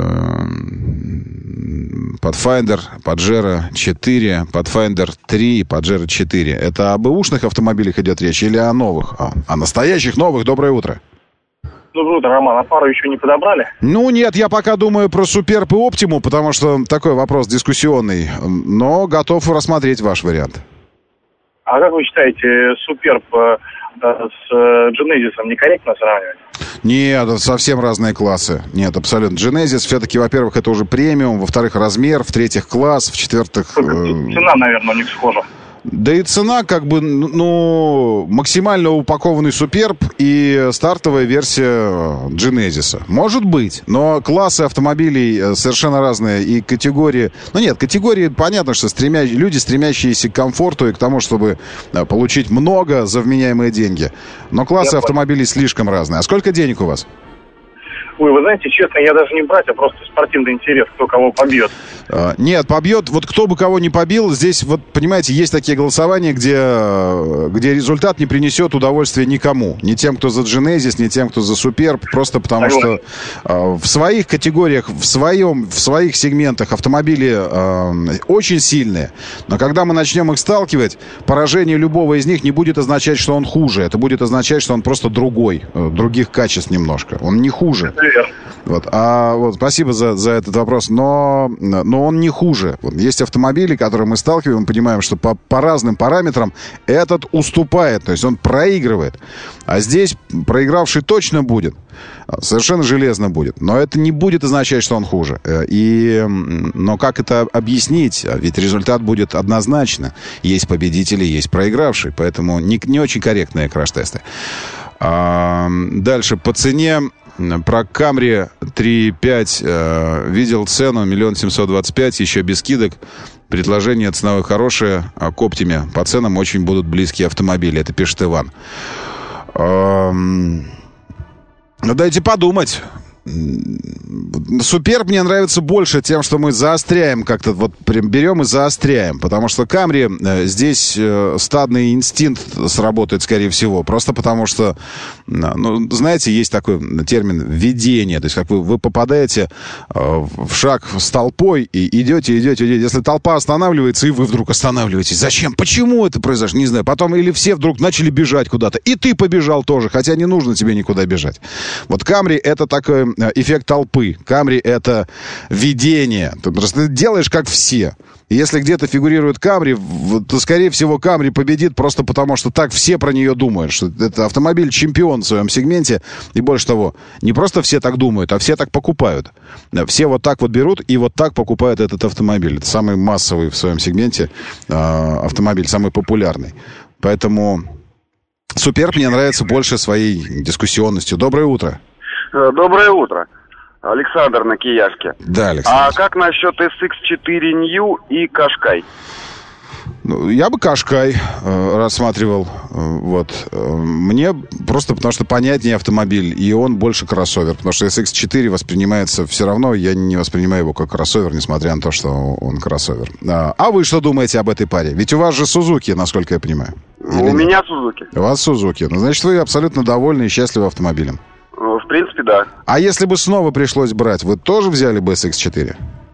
Pathfinder, Pajero четыре, Pathfinder три, Pajero четыре. Это об бэушных автомобилях идет речь или о новых? А, о настоящих новых. Доброе утро. Доброе утро, Роман. А пару еще не подобрали? Ну, нет, я пока думаю про Суперб и Оптиму, потому что такой вопрос дискуссионный. Но готов рассмотреть ваш вариант. А как вы считаете, Суперб э, с Genesis некорректно сравнивать? Нет, это совсем разные классы. Нет, абсолютно. Genesis все-таки, во-первых, это уже премиум, во-вторых, размер, в-третьих, класс, в-четвертых... Э... Цена, наверное, у них схожа. Да и цена, как бы, ну, максимально упакованный Суперб и стартовая версия Genesis. Может быть, но классы автомобилей совершенно разные и категории... Ну нет, категории, понятно, что стремя... люди, стремящиеся к комфорту и к тому, чтобы получить много за вменяемые деньги. Но классы я автомобилей понял. Слишком разные. А сколько денег у вас? Ой, вы знаете, честно, я даже не брать, а просто спортивный интерес, кто кого побьет. А, нет, побьет, вот кто бы кого не побил, здесь, вот, понимаете, есть такие голосования, где, где результат не принесет удовольствия никому. Ни тем, кто за Genesis, ни тем, кто за Суперб, просто потому Согласен. что а, в своих категориях, в, своем, в своих сегментах автомобили а, очень сильные. Но когда мы начнем их сталкивать, поражение любого из них не будет означать, что он хуже. Это будет означать, что он просто другой, других качеств немножко. Он не хуже. Вот. А вот спасибо за, за этот вопрос, но, но он не хуже. Вот. Есть автомобили, которые мы сталкиваем, понимаем, что по, по разным параметрам этот уступает, то есть он проигрывает. А здесь проигравший точно будет, совершенно железно будет, но это не будет означать, что он хуже. И, но как это объяснить? Ведь результат будет однозначно. Есть победители, есть проигравший, поэтому не, не очень корректные краш-тесты. А, дальше по цене. Про Camry три пять э, видел цену миллион семьсот двадцать пять, еще без скидок. Предложение ценовое хорошее, а к Оптиме по ценам очень будут близкие автомобили. Это пишет Иван. Эм, ну, дайте подумать. Суперб мне нравится больше тем, что мы заостряем как-то, вот прям берем и заостряем, потому что Камри здесь э, стадный инстинкт сработает, скорее всего, просто потому что, ну, знаете, есть такой термин «видение», то есть как вы, вы попадаете э, в шаг с толпой и идете, идете, идете, если толпа останавливается, и вы вдруг останавливаетесь, зачем, почему это произошло, не знаю, потом или все вдруг начали бежать куда-то, и ты побежал тоже, хотя не нужно тебе никуда бежать. Вот Камри — это такой эффект толпы. Камри — это видение. Ты просто делаешь как все. И если где-то фигурирует Камри, то, скорее всего, Камри победит просто потому, что так все про нее думают. Что это автомобиль-чемпион в своем сегменте. И больше того, не просто все так думают, а все так покупают. Все вот так вот берут и вот так покупают этот автомобиль. Это самый массовый в своем сегменте э, автомобиль, самый популярный. Поэтому Суперб мне нравится больше своей дискуссионностью. Доброе утро. Доброе утро. Александр на Кияшке. Да, Александр. А как насчет эс икс четыре New и Кашкай? Ну, я бы Кашкай э, рассматривал. Э, вот. Э, мне просто потому, что понятнее автомобиль, и он больше кроссовер. Потому что эс икс четыре воспринимается все равно, я не воспринимаю его как кроссовер, несмотря на то, что он кроссовер. А, а вы что думаете об этой паре? Ведь у вас же Сузуки, насколько я понимаю. Или у нет? Меня Сузуки. У вас Сузуки. Ну, значит, вы абсолютно довольны и счастливы автомобилем. В принципе, да. А если бы снова пришлось брать, вы тоже взяли бы эс икс четыре?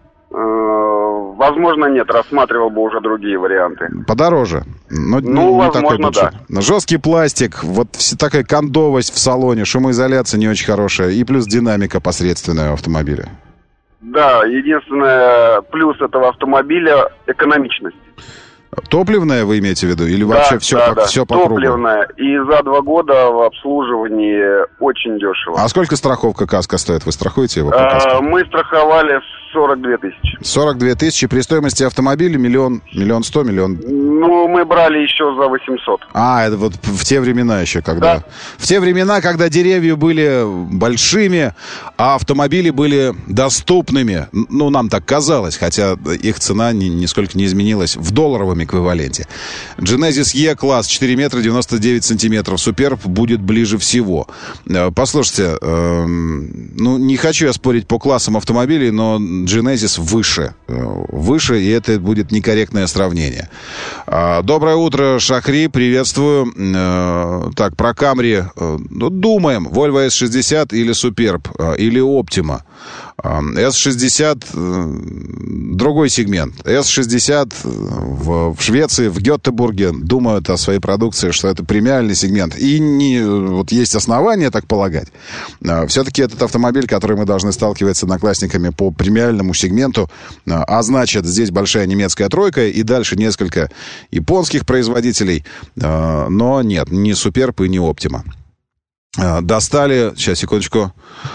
Возможно, нет. Рассматривал бы уже другие варианты. Подороже. Но ну, не, возможно, не такой да. Жесткий пластик, вот вся такая кондовость в салоне, шумоизоляция не очень хорошая, и плюс динамика посредственная у автомобиля. Да, единственное плюс этого автомобиля — экономичность. Топливное вы имеете в виду? Или вообще да, все, да, по, да. все по кругу? Топливное. И за два года в обслуживании очень дешево. А сколько страховка КАСКО стоит? Вы страхуете его по а, КАСКО? Мы страховали с сорок две тысячи. сорок две тысячи при стоимости автомобиля миллион, миллион сто, миллион... Ну, мы брали еще за восемьсот. А, это вот в те времена еще, когда... Да. В те времена, когда деревья были большими, а автомобили были доступными. Ну, нам так казалось, хотя их цена ни, нисколько не изменилась в долларовом эквиваленте. Genesis E-класс, четыре метра девяносто девять сантиметров. Суперб будет ближе всего. Послушайте, э, ну, не хочу я спорить по классам автомобилей, но Genesis выше. Выше, и это будет некорректное сравнение. Доброе утро, Шахри, приветствую. Так, про Камри. Ну, думаем, Volvo эс шестьдесят или Суперб, или Optima. эс шестьдесят другой сегмент. эс шестьдесят в, в Швеции, в Гетеборге думают о своей продукции, что это премиальный сегмент. И не, вот есть основания так полагать. Все-таки этот автомобиль, который мы должны сталкиваться с одноклассниками по премиальному сегменту, а значит, здесь большая немецкая тройка и дальше несколько японских производителей. Но нет, ни Суперб и ни Optima. Достали, сейчас, секундочку,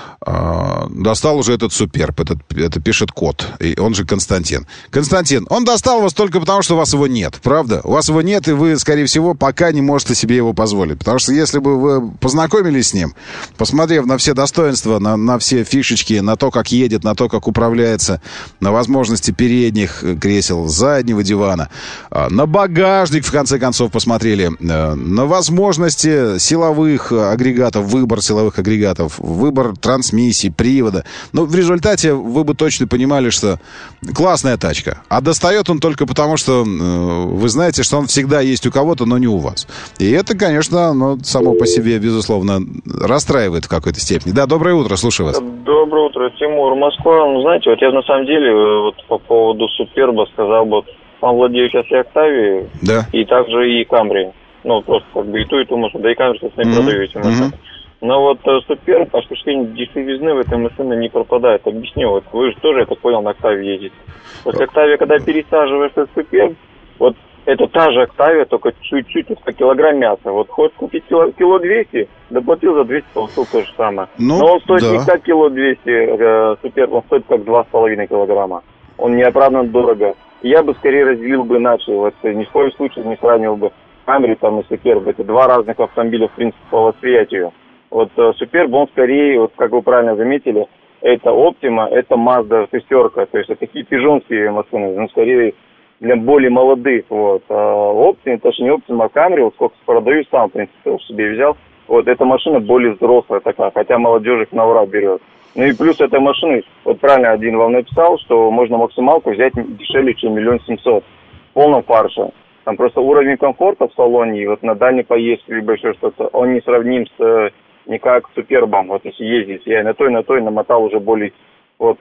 достал уже этот Суперб, этот, это пишет кот, и он же Константин. Константин, он достал вас только потому, что у вас его нет, правда? У вас его нет, и вы, скорее всего, пока не можете себе его позволить. Потому что если бы вы познакомились с ним, посмотрев на все достоинства, на, на все фишечки, на то, как едет, на то, как управляется, на возможности передних кресел, заднего дивана, на багажник, в конце концов, посмотрели, на возможности силовых агрегатов, выбор силовых агрегатов, выбор трансмиссии, миссии, привода. Но в результате вы бы точно понимали, что классная тачка. А достает он только потому, что э, вы знаете, что он всегда есть у кого-то, но не у вас. И это, конечно, ну, само по себе, безусловно, расстраивает в какой-то степени. Да, доброе утро, слушаю вас. Доброе утро, Тимур, Москва. Ну, знаете, вот я на самом деле вот по поводу Суперба сказал бы, он владею сейчас и Октавией, да. И также и Камри. Ну, просто как бы и ту, и ту машину, да и Камри, собственно, mm-hmm. продаю эти машины. Mm-hmm. Но вот Суперб, ощущение дешевизны в этой машине не пропадает. Объясню, вот вы же тоже, я так понял, на Октаве ездите. После Октавии, когда пересаживаешься в Суперб, вот это та же Октавия, только чуть-чуть, по килограмм мяса. Вот хочешь купить кило, кило двести, доплатил за двести, получил то же самое. Ну, но он стоит да. не как кило двести, э, Суперб, он стоит как два с половиной килограмма. Он неоправданно дорого. Я бы скорее разделил бы иначе, вот ни в коем случае не сравнивал бы Камри там и Суперб. Это два разных автомобиля, в принципе, по восприятию. Вот Суперб, он скорее, вот как вы правильно заметили, это Optima, это Mazda шестерка, то есть это такие пижонские машины, ну, скорее для более молодых, вот. А Optima, это же не Optima, а Camry, вот сколько продаю сам, в принципе, себе взял, вот эта машина более взрослая такая, хотя молодежь их на ура берет. Ну и плюс этой машины, вот правильно один вам написал, что можно максималку взять дешевле, чем миллион семьсот, в полном фарше. Там просто уровень комфорта в салоне, и вот на дальней поездке, либо еще что-то, он не сравним с... не как Супербом, вот если ездить, я на той, на той намотал уже более, вот,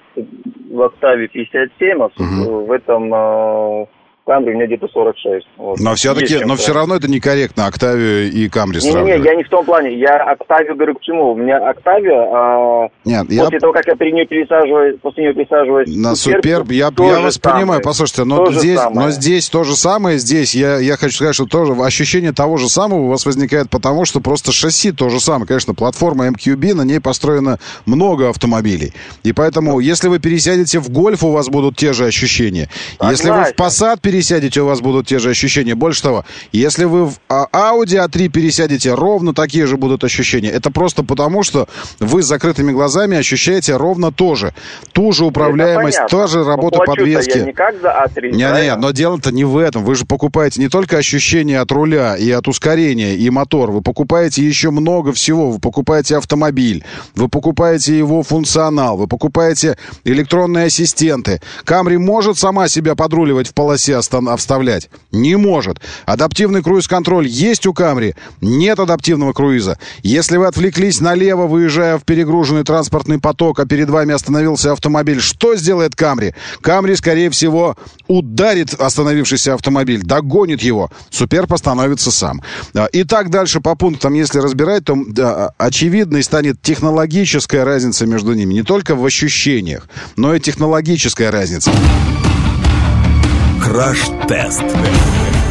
в Октаве пятьдесят семь, а угу. в этом э, Камри у меня где-то сорок шесть. Вот. Но все-таки, но все равно это некорректно, Октавию и Камри сравнивать. Не-не, я не в том плане, я Октавию говорю к чему, у меня Октавия, э, Нет, после я... того, как я при нее пересаживаюсь, после нее пересаживаюсь на Суперб, я, я вас самое. понимаю, послушайте, но здесь, но здесь то же самое, здесь я, я хочу сказать, что тоже ощущение того же самого у вас возникает потому, что просто шасси то же самое, конечно, платформа эм кью би, на ней построено много автомобилей, и поэтому, если вы пересядете в Гольф, у вас будут те же ощущения, так если знаете. Вы в Passat пересядете, у вас будут те же ощущения. Больше того, если вы в Audi а три пересядете, ровно такие же будут ощущения. Это просто потому, что вы с закрытыми глазами ощущаете ровно то же. Ту же управляемость, та же работа подвески. Я не как за а три, не, не, но дело-то не в этом. Вы же покупаете не только ощущения от руля и от ускорения, и мотор. Вы покупаете еще много всего. Вы покупаете автомобиль, вы покупаете его функционал, вы покупаете электронные ассистенты. Камри может сама себя подруливать в полосе вставлять? Не может. Адаптивный круиз-контроль есть у Камри? Нет адаптивного круиза. Если вы отвлеклись налево, выезжая в перегруженный транспортный поток, а перед вами остановился автомобиль, что сделает Камри? Камри, скорее всего, ударит остановившийся автомобиль, догонит его. Суперб остановится сам. И так дальше по пунктам, если разбирать, то да, очевидной станет технологическая разница между ними. Не только в ощущениях, но и технологическая разница. Краш-тест.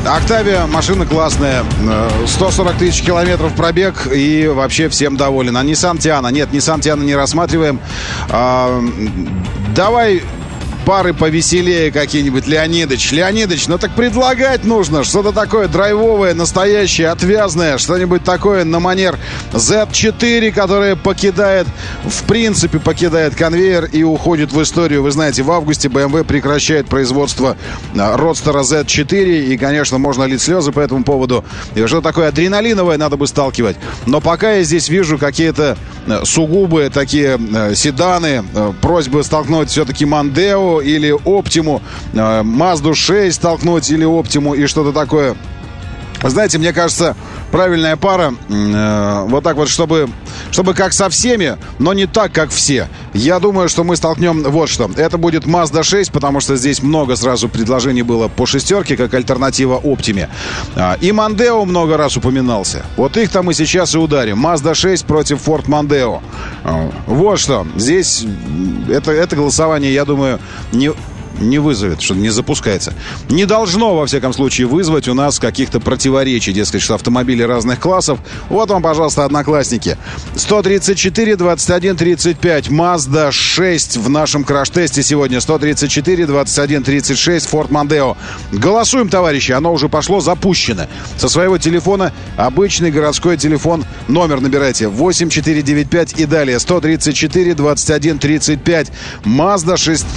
Октавия, машина классная, сто сорок тысяч километров пробег и вообще всем доволен. А Nissan Tiana? Нет, Nissan Tiana не рассматриваем. А, давай пары повеселее какие-нибудь. Леонидыч, Леонидыч, ну так предлагать нужно что-то такое драйвовое, настоящее, отвязное, что-нибудь такое на манер зет четыре, которое покидает, в принципе, покидает конвейер и уходит в историю. Вы знаете, в августе бэ эм вэ прекращает производство родстера зет четыре, и, конечно, можно лить слезы по этому поводу. И что такое адреналиновое надо бы сталкивать. Но пока я здесь вижу какие-то сугубые такие седаны, просьбы столкнуть все-таки Мандео или Оптиму, Мазду шесть толкнуть или Оптиму и что-то такое. Знаете, мне кажется, правильная пара э, вот так вот, чтобы, чтобы как со всеми, но не так, как все. Я думаю, что мы столкнем вот что. Это будет Мазда шесть, потому что здесь много сразу предложений было по шестерке, как альтернатива Оптиме. И Мандео много раз упоминался. Вот их-то мы сейчас и ударим. Мазда шесть против Форд Мандео. Вот что. Здесь это, это голосование, я думаю, не... не вызовет, что не запускается. Не должно, во всяком случае, вызвать у нас каких-то противоречий, дескать, что автомобили разных классов. Вот вам, пожалуйста, одноклассники. сто тридцать четыре двадцать один тридцать пять Мазда шесть в нашем краш-тесте сегодня. сто тридцать четыре двадцать один тридцать шесть Форд Мандео. Голосуем, товарищи, оно уже пошло, запущено. Со своего телефона, обычный городской телефон, номер набирайте восемь четыре девять пять и далее. сто тридцать четыре двадцать один тридцать пять Мазда шесть.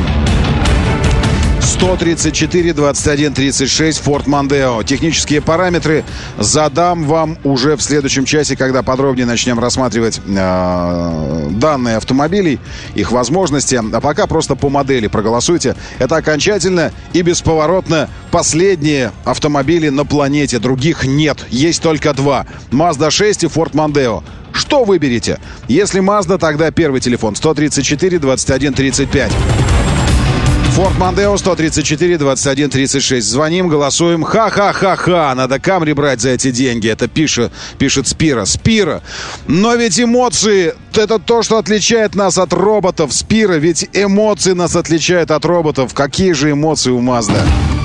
сто тридцать четыре двадцать один тридцать шесть Форд Мандео. Технические параметры задам вам уже в следующем часе, когда подробнее начнем рассматривать э, данные автомобилей, их возможности. А пока просто по модели проголосуйте. Это окончательно и бесповоротно последние автомобили на планете. Других нет. Есть только два. Мазда шесть и Форд Мандео. Что выберете? Если Мазда, тогда первый телефон сто тридцать четыре двадцать один тридцать пять. Форд Мандео сто тридцать четыре двадцать один тридцать шесть. Звоним, голосуем. Ха-ха-ха-ха. Надо Камри брать за эти деньги. Это пишет, пишет Спира. Спира. Но ведь эмоции — это то, что отличает нас от роботов. Спира, ведь эмоции нас отличают от роботов. Какие же эмоции у Мазда?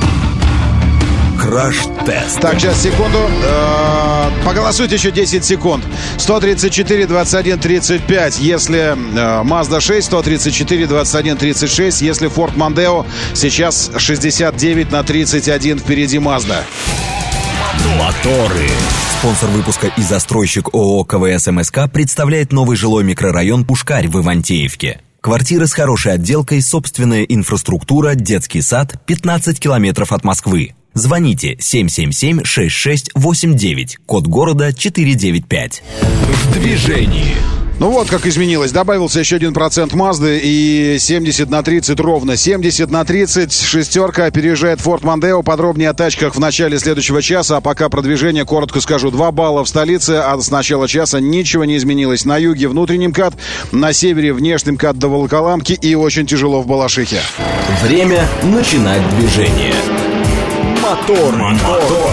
Краш-тест. Так, сейчас, секунду. Э-э- поголосуйте еще десять секунд. сто тридцать четыре двадцать один тридцать пять, если э- Мазда шесть, сто тридцать четыре двадцать один тридцать шесть, если Форд Мандео. Сейчас шестьдесят девять на тридцать один впереди Мазда. Моторы. Спонсор выпуска и застройщик ООО КВС МСК представляет новый жилой микрорайон Пушкарь в Ивантеевке. Квартиры с хорошей отделкой, собственная инфраструктура, детский сад, пятнадцать километров от Москвы. Звоните семь семь семь шесть шесть восемь девять, код города четыре девять пять. В движении. Ну вот как изменилось. Добавился еще один процент Мазды и семьдесят на тридцать ровно. семьдесят на тридцать. Шестерка опережает Форд Мандео. Подробнее о тачках в начале следующего часа. А пока продвижение, коротко скажу. Два балла в столице, а с начала часа ничего не изменилось. На юге внутренний МКАД, на севере внешний МКАД до Волоколамки и очень тяжело в Балашихе. Время начинать движение. Мотор, мотор.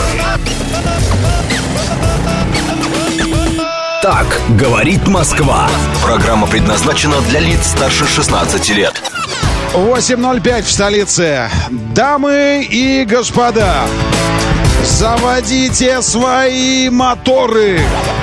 Так говорит Москва. Программа предназначена для лиц старше шестнадцати лет. восемь ноль пять в столице. Дамы и господа, заводите свои моторы.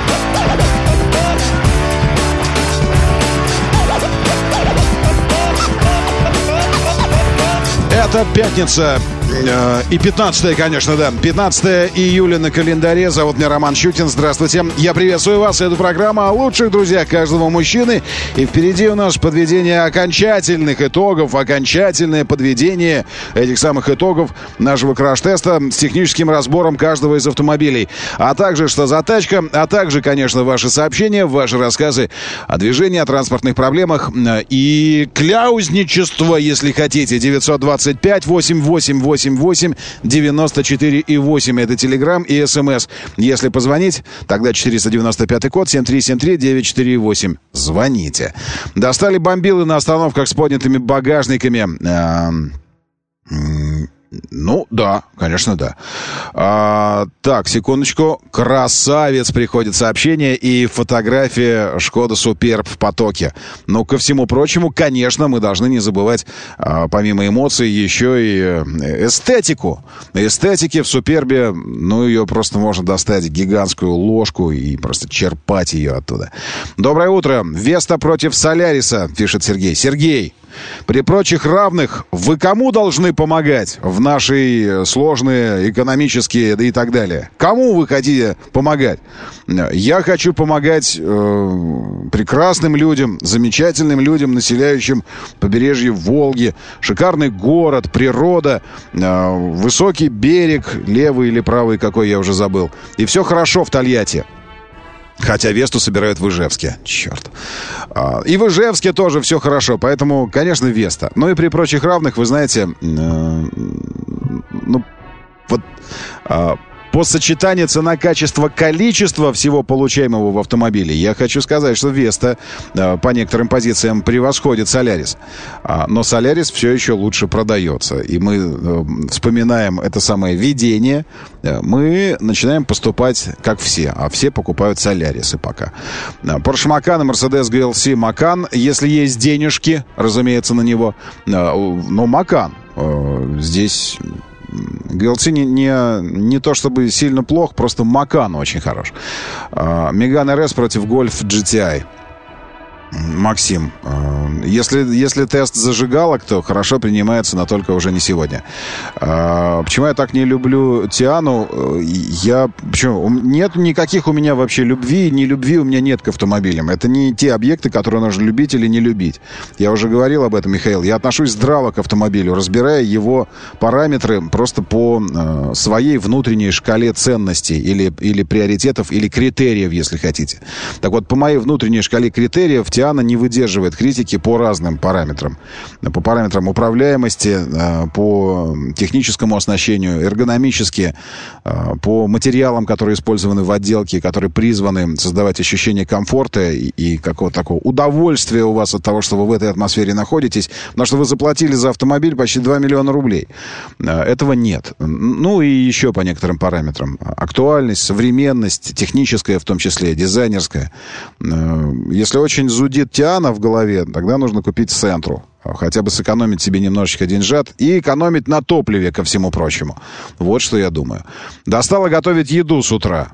Это пятница. И пятнадцатое, конечно, да. пятнадцатое июля на календаре. Зовут меня Роман Щукин. Здравствуйте. Я приветствую вас. Это программа о лучших друзьях каждого мужчины. И впереди у нас подведение окончательных итогов. Окончательное подведение этих самых итогов нашего краш-теста с техническим разбором каждого из автомобилей. А также, что за тачка. А также, конечно, ваши сообщения, ваши рассказы о движении, о транспортных проблемах и кляузничество, если хотите. девятьсот двадцать пять восемь восемь восемь восемь девяносто четыре и восемь. Это телеграм и смс. Если позвонить, тогда четыреста девяносто пятый код семь три семь три девять четыре восемь. Звоните. Достали бомбилы на остановках с поднятыми багажниками. Ну, да, конечно, да. А, так, секундочку. Красавец, приходит сообщение и фотография Шкода Суперб в потоке. Но, ко всему прочему, конечно, мы должны не забывать, а, помимо эмоций, еще и эстетику. Эстетики в Супербе, ну, ее просто можно достать гигантскую ложку и просто черпать ее оттуда. Доброе утро. Веста против Соляриса, пишет Сергей. Сергей, при прочих равных вы кому должны помогать в наши сложные экономические и так далее? Кому вы хотите помогать? Я хочу помогать э, прекрасным людям, замечательным людям, населяющим побережье Волги. Шикарный город, природа, э, высокий берег, левый или правый, какой я уже забыл. И все хорошо в Тольятти. Хотя Весту собирают в Ижевске. Черт. И в Ижевске тоже все хорошо. Поэтому, конечно, Веста. Ну и при прочих равных, вы знаете, э, ну, вот э, по сочетанию цена-качество-количество всего получаемого в автомобиле, я хочу сказать, что Веста э, по некоторым позициям превосходит Солярис. А, но Солярис все еще лучше продается. И мы э, вспоминаем это самое видение. Э, мы начинаем поступать как все. А все покупают Солярисы пока. Porsche Macan и Mercedes джи эл си Macan, если есть денежки, разумеется, на него. Э, но Macan э, здесь... джи эл си не, не, не то чтобы сильно плох, просто Macan очень хорош. Megane эр эс против Golf джи ти ай. Максим, если, если тест зажигалок, то хорошо принимается, но только уже не сегодня. Почему я так не люблю Тиану? Я, почему? Нет никаких у меня вообще любви, ни любви у меня нет к автомобилям. Это не те объекты, которые нужно любить или не любить. Я уже говорил об этом, Михаил. Я отношусь здраво к автомобилю, разбирая его параметры просто по э, своей внутренней шкале ценностей или, или приоритетов, или критериев, если хотите. Так вот, по моей внутренней шкале критериев Тиана не выдерживает критики по разным параметрам. По параметрам управляемости, по техническому оснащению, эргономически, по материалам, которые использованы в отделке, которые призваны создавать ощущение комфорта и какого-то такого удовольствия у вас от того, что вы в этой атмосфере находитесь, потому что вы заплатили за автомобиль почти два миллиона рублей. Этого нет. Ну и еще по некоторым параметрам. Актуальность, современность, техническая в том числе, дизайнерская. Если очень зудит Тиана в голове, тогда нужно купить Сентру. Хотя бы сэкономить себе немножечко деньжат и экономить на топливе, ко всему прочему. Вот что я думаю. Достало готовить еду с утра.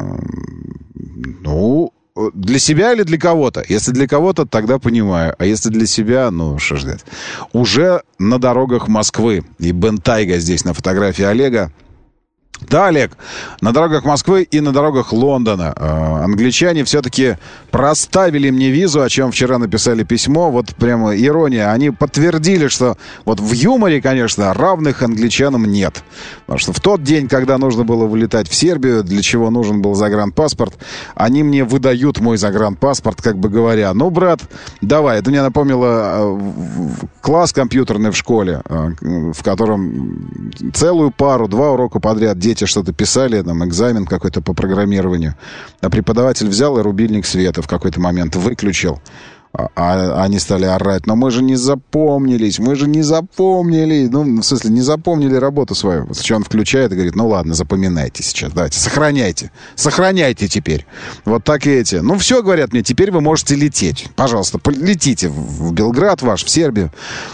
Ну, для себя или для кого-то? Если для кого-то, тогда понимаю. А если для себя, ну, что ждать. Уже на дорогах Москвы. И Бентайга здесь на фотографии Олега. Да, Олег, на дорогах Москвы и на дорогах Лондона э, англичане все-таки проставили мне визу, о чем вчера написали письмо. Вот прямо ирония. Они подтвердили, что вот в юморе, конечно, равных англичанам нет. Потому что в тот день, когда нужно было вылетать в Сербию, для чего нужен был загранпаспорт, они мне выдают мой загранпаспорт, как бы говоря, ну, брат, давай. Это мне напомнило э, класс компьютерный в школе, э, в котором целую пару, два урока подряд дети что-то писали, там, экзамен какой-то по программированию. А преподаватель взял и рубильник света в какой-то момент выключил. А, а они стали орать. Но мы же не запомнились, мы же не запомнили. Ну, в смысле, не запомнили работу свою. Что он включает и говорит, ну ладно, запоминайте сейчас, давайте, сохраняйте. Сохраняйте теперь. Вот так и эти. Ну, все, говорят мне, теперь вы можете лететь. Пожалуйста, летите в Белград ваш, в Сербию.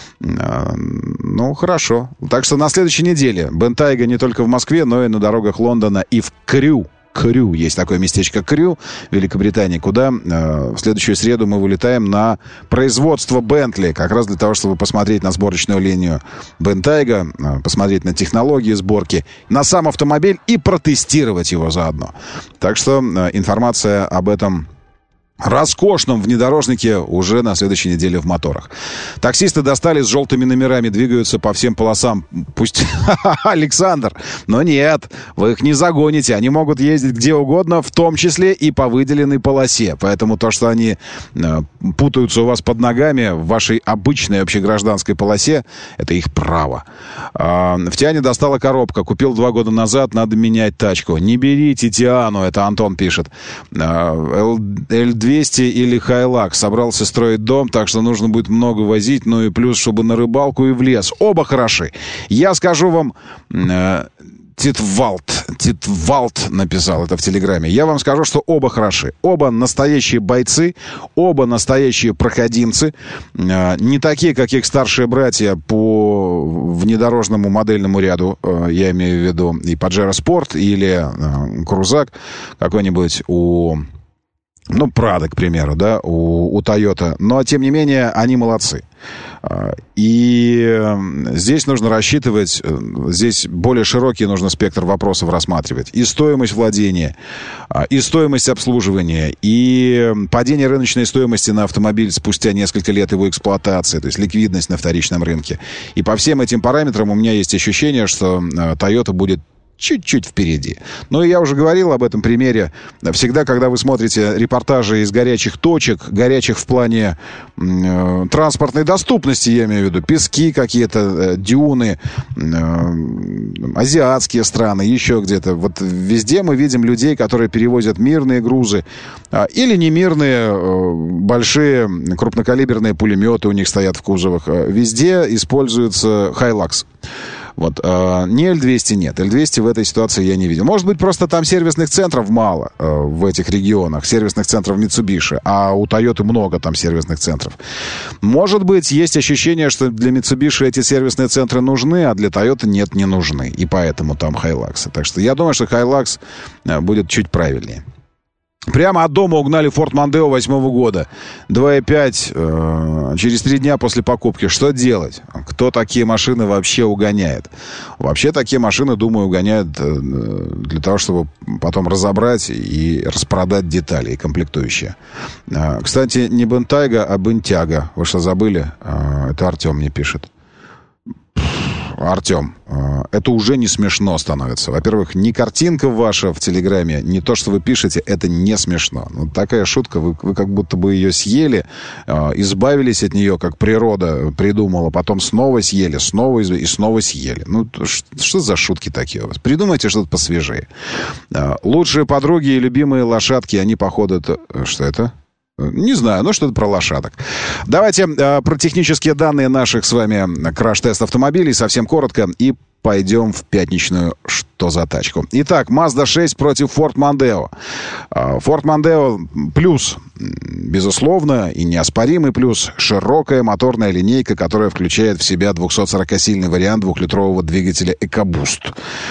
Ну, хорошо. Так что на следующей неделе Бентайга не только в Москве, но и на дорогах Лондона и в Крю. Крю. Есть такое местечко Крю в Великобритании, куда э, в следующую среду мы вылетаем на производство Бентли. Как раз для того, чтобы посмотреть на сборочную линию Бентайга, э, посмотреть на технологии сборки, на сам автомобиль и протестировать его заодно. Так что э, информация об этом роскошном внедорожнике уже на следующей неделе в моторах. Таксисты достали с желтыми номерами, двигаются по всем полосам. Пусть Александр, но нет, вы их не загоните. Они могут ездить где угодно, в том числе и по выделенной полосе. Поэтому то, что они э, путаются у вас под ногами в вашей обычной общегражданской полосе, это их право. Э, в Тиане достала коробка. Купил два года назад, надо менять тачку. Не берите Тиану, это Антон пишет. Э, эл двести или Hilux. Собрался строить дом, так что нужно будет много возить, ну и плюс, чтобы на рыбалку и в лес. Оба хороши. Я скажу вам... Э, Титвалд, Титвалд написал это в Телеграме. Я вам скажу, что оба хороши. Оба настоящие бойцы, оба настоящие проходимцы. Не такие, как их старшие братья по внедорожному модельному ряду. Я имею в виду и Pajero Sport или Крузак какой-нибудь у... Ну, Прада, к примеру, да, у, у Toyota. Но, тем не менее, они молодцы. И здесь нужно рассчитывать, здесь более широкий нужно спектр вопросов рассматривать. И стоимость владения, и стоимость обслуживания, и падение рыночной стоимости на автомобиль спустя несколько лет его эксплуатации, то есть ликвидность на вторичном рынке. И по всем этим параметрам у меня есть ощущение, что Toyota будет чуть-чуть впереди. Но я уже говорил об этом примере. Всегда, когда вы смотрите репортажи из горячих точек, горячих в плане э, транспортной доступности, я имею в виду, пески какие-то, э, дюны, э, азиатские страны, еще где-то. Вот везде мы видим людей, которые перевозят мирные грузы э, или немирные, э, большие крупнокалиберные пулеметы у них стоят в кузовах. Э, везде используется Hilux. Вот, э, не эль двести нет. эль двести в этой ситуации я не видел. Может быть, просто там сервисных центров мало э, в этих регионах. Сервисных центров Mitsubishi. А у Toyota много там сервисных центров. Может быть, есть ощущение, что для Mitsubishi эти сервисные центры нужны, а для Toyota нет, не нужны. И поэтому там Hilux. Так что я думаю, что Hilux э, будет чуть правильнее. Прямо от дома угнали Ford Mondeo восьмого года. два и пять э, через три дня после покупки. Что делать? Кто такие машины вообще угоняет? Вообще такие машины, думаю, угоняют э, для того, чтобы потом разобрать и распродать детали и комплектующие. Э, кстати, не Бентайга, а Бентяга. Вы что, забыли? Э, это Артем мне пишет. Артем, это уже не смешно становится. Во-первых, ни картинка ваша в Телеграме, ни то, что вы пишете, это не смешно. Ну, такая шутка, вы, вы как будто бы ее съели, избавились от нее, как природа придумала, потом снова съели, снова и снова съели. Ну, что, что за шутки такие у вас? Придумайте что-то посвежее. Лучшие подруги и любимые лошадки, они, походу, это... Что это? Не знаю, ну что-то про лошадок. Давайте э, про технические данные наших с вами краш-тест автомобилей совсем коротко и пойдем в пятничную «Что за тачку?». Итак, Mazda шесть против Ford Mondeo. Ford Mondeo плюс, безусловно, и неоспоримый плюс, широкая моторная линейка, которая включает в себя двухсотсорокасильный вариант двухлитрового двигателя EcoBoost.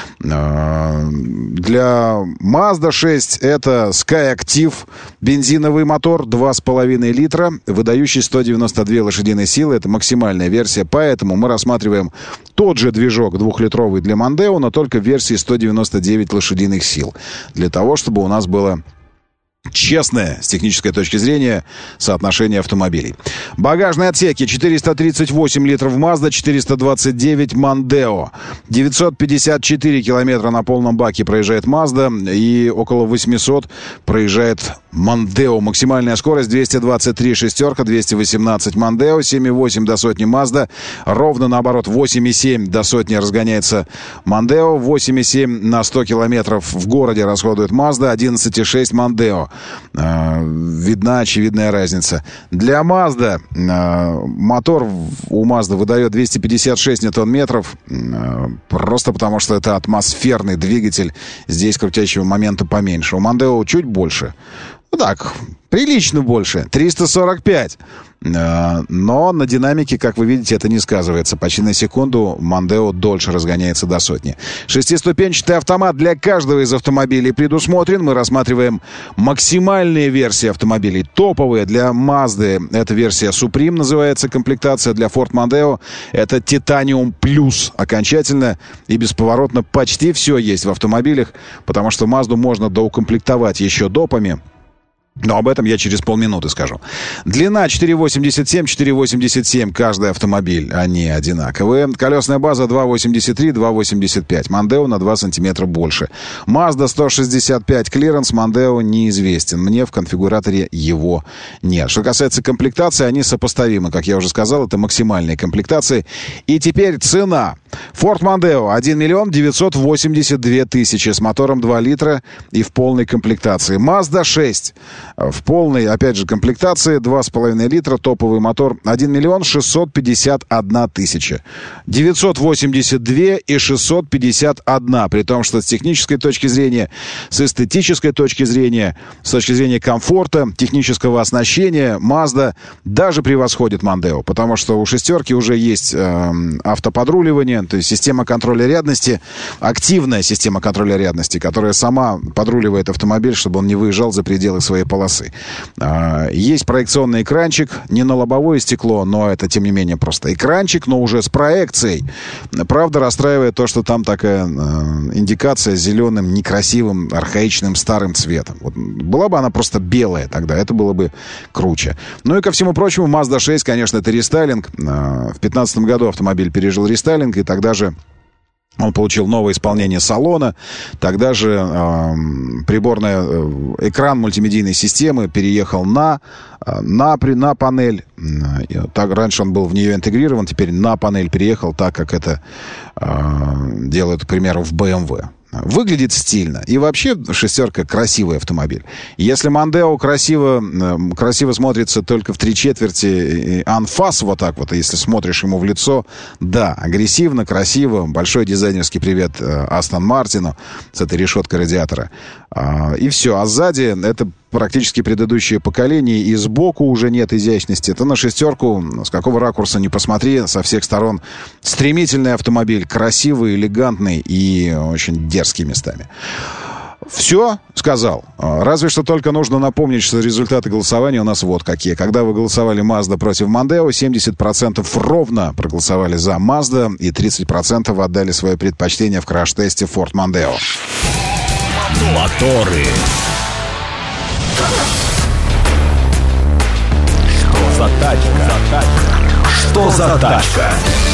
Для Mazda шесть это SkyActiv, бензиновый мотор два с половиной литра, выдающий сто девяносто две лошадиные силы. Это максимальная версия, поэтому мы рассматриваем тот же движок двухлитровый для Mondeo, но только в версии сто девяносто девять лошадиных сил. Для того, чтобы у нас было честное, с технической точки зрения, соотношение автомобилей. Багажные отсеки: четыреста тридцать восемь литров Mazda, четыреста двадцать девять Mondeo. девятьсот пятьдесят четыре километра на полном баке проезжает Mazda и около восемьсот проезжает Mondeo. Максимальная скорость двести двадцать три шестерка, двести восемнадцать Mondeo, семь и восемь до сотни Mazda. Ровно наоборот, восемь и семь до сотни разгоняется Mondeo, восемь и семь на сто километров в городе расходует Mazda, одиннадцать и шесть Mondeo. Видна очевидная разница. Для Mazda мотор у Mazda выдает двести пятьдесят шесть ньютон-метров, просто потому что это атмосферный двигатель. Здесь крутящего момента поменьше. У Mondeo чуть больше. Ну так, прилично больше. триста сорок пять. Но на динамике, как вы видите, это не сказывается. Почти на секунду Mondeo дольше разгоняется до сотни. Шестиступенчатый автомат для каждого из автомобилей предусмотрен. Мы рассматриваем максимальные версии автомобилей. Топовые для Mazda — это версия Supreme, называется комплектация. Для Ford Mondeo это Titanium Plus. Окончательно и бесповоротно почти все есть в автомобилях, потому что Mazda можно доукомплектовать еще допами. Но об этом я через полминуты скажу. Длина четыре восемьдесят семь, четыре восемьдесят семь каждый автомобиль, они одинаковые. Колесная база два восемьдесят три, два восемьдесят пять. Mondeo на два сантиметра больше. Mazda сто шестьдесят пять клиренс, Mondeo неизвестен. Мне в конфигураторе его нет. Что касается комплектации, они сопоставимы. Как я уже сказал, это максимальные комплектации. И теперь цена. Ford Mondeo один миллион девятьсот восемьдесят две тысячи с мотором два литра и в полной комплектации. Mazda шесть в полной, опять же, комплектации, два с половиной литра, топовый мотор, один миллион шестьсот пятьдесят одна тысяча. девятьсот восемьдесят два и шестьсот пятьдесят один, при том, что с технической точки зрения, с эстетической точки зрения, с точки зрения комфорта, технического оснащения, Mazda даже превосходит Mondeo, потому что у шестерки уже есть э, автоподруливание, то есть система контроля рядности, активная система контроля рядности, которая сама подруливает автомобиль, чтобы он не выезжал за пределы своей полосы. Э, есть проекционный экранчик, не на лобовое стекло, но это, тем не менее, просто экранчик, но уже с проекцией. Правда, расстраивает то, что там такая э, индикация с зеленым, некрасивым, архаичным, старым цветом. Вот, была бы она просто белая тогда, это было бы круче. Ну и ко всему прочему, Mazda шесть, конечно, это рестайлинг. В две тысячи пятнадцатом году автомобиль пережил рестайлинг, и тогда же он получил новое исполнение салона. Тогда же э, приборный э, экран мультимедийной системы переехал на, э, на, на панель. Так, раньше он был в нее интегрирован, теперь на панель переехал, так как это э, делают, к примеру, в бэ эм вэ. Выглядит стильно. И вообще шестерка красивый автомобиль. Если Mondeo красиво, красиво смотрится только в три четверти анфас, вот так вот, если смотришь ему в лицо, да, агрессивно, красиво. Большой дизайнерский привет Астон Мартину с этой решеткой радиатора. И все. А сзади это практически предыдущее поколение, и сбоку уже нет изящности. Это на шестерку, с какого ракурса ни посмотри, со всех сторон стремительный автомобиль, красивый, элегантный и очень дерзкий местами. Все сказал. Разве что только нужно напомнить, что результаты голосования у нас вот какие. Когда вы голосовали Mazda против Mondeo, семьдесят процентов ровно проголосовали за Mazda и тридцать процентов отдали свое предпочтение в краш-тесте Ford Mondeo. Моторы. Что за тачка? Что за тачка?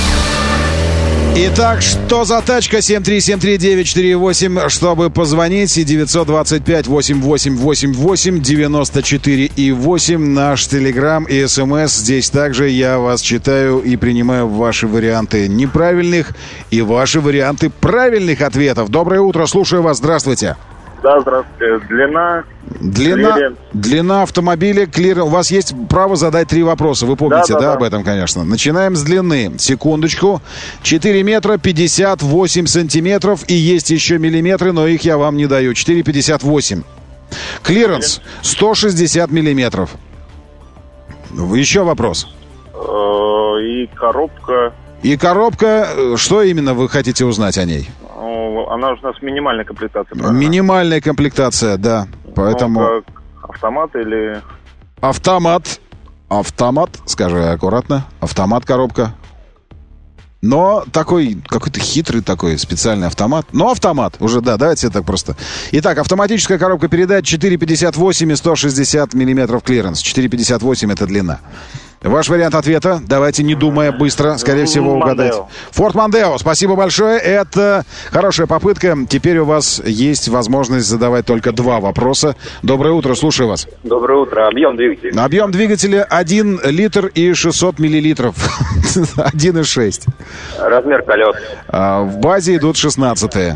Итак, что за тачка? семь три семь три девять четыре восемь, чтобы позвонить. И девятьсот двадцать пять восемьдесят восемь восемьдесят восемь девяносто четыре и восемь. Наш телеграм и смс. Здесь также я вас читаю и принимаю ваши варианты неправильных и ваши варианты правильных ответов. Доброе утро, слушаю вас. Здравствуйте. Да, здравствуйте. Длина? Длина, длина автомобиля клиренс. У вас есть право задать три вопроса. Вы помните, да, да, да, об этом, конечно. Начинаем с длины. Секундочку. четыре метра пятьдесят восемь сантиметров. И есть еще миллиметры, но их я вам не даю. четыре пятьдесят восемь. Клиренс сто шестьдесят миллиметров. Еще вопрос. И коробка. И коробка. Что именно вы хотите узнать о ней? Она у нас минимальная комплектация, правильно? Минимальная комплектация, да. Поэтому... Ну, автомат или... Автомат. Автомат, скажи аккуратно. Автомат коробка. Но такой, какой-то хитрый такой специальный автомат. Но автомат уже, да, давайте так просто. Итак, автоматическая коробка передач четыре пятьдесят восемь и сто шестьдесят миллиметров клиренс. четыре пятьдесят восемь это длина. Ваш вариант ответа, давайте не думая быстро, скорее всего, угадать. Ford Mondeo, спасибо большое, это хорошая попытка. Теперь у вас есть возможность задавать только два вопроса. Доброе утро, слушаю вас. Доброе утро, объем двигателя. Объем двигателя один литр и шестьсот миллилитров. один и шесть. Размер колес. В базе идут шестнадцатые.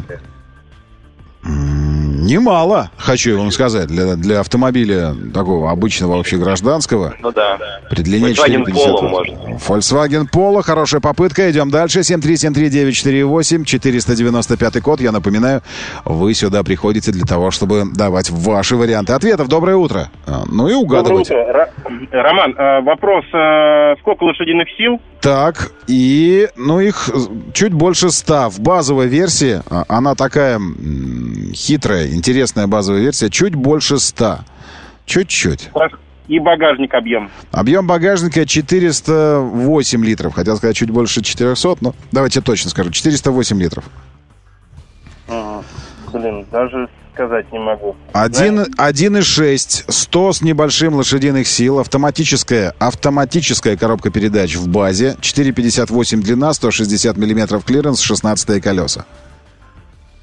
Немало, хочу вам сказать, для, для автомобиля такого обычного, вообще гражданского. Ну да. При длине Volkswagen Polo, может. Volkswagen Polo, хорошая попытка. Идем дальше. семь три семь три девять четыре восемь, четыреста девяносто пятый код. Я напоминаю, вы сюда приходите для того, чтобы давать ваши варианты ответов. Доброе утро. Ну и угадывать. Доброе утро. Роман, вопрос. Сколько лошадиных сил? Так, и, ну, их чуть больше ста. В базовой версии, она такая хитрая, интересная базовая версия, чуть больше ста. Чуть-чуть. И багажник объем? Объем багажника четыреста восемь литров. Хотел сказать чуть больше четырехсот, но давайте точно скажу. четыреста восемь литров. Ага. Блин, даже сказать не могу. один и шесть, сто с небольшим лошадиных сил, автоматическая, автоматическая коробка передач в базе, четыре пятьдесят восемь длина, сто шестьдесят миллиметров клиренс, шестнадцатые колеса.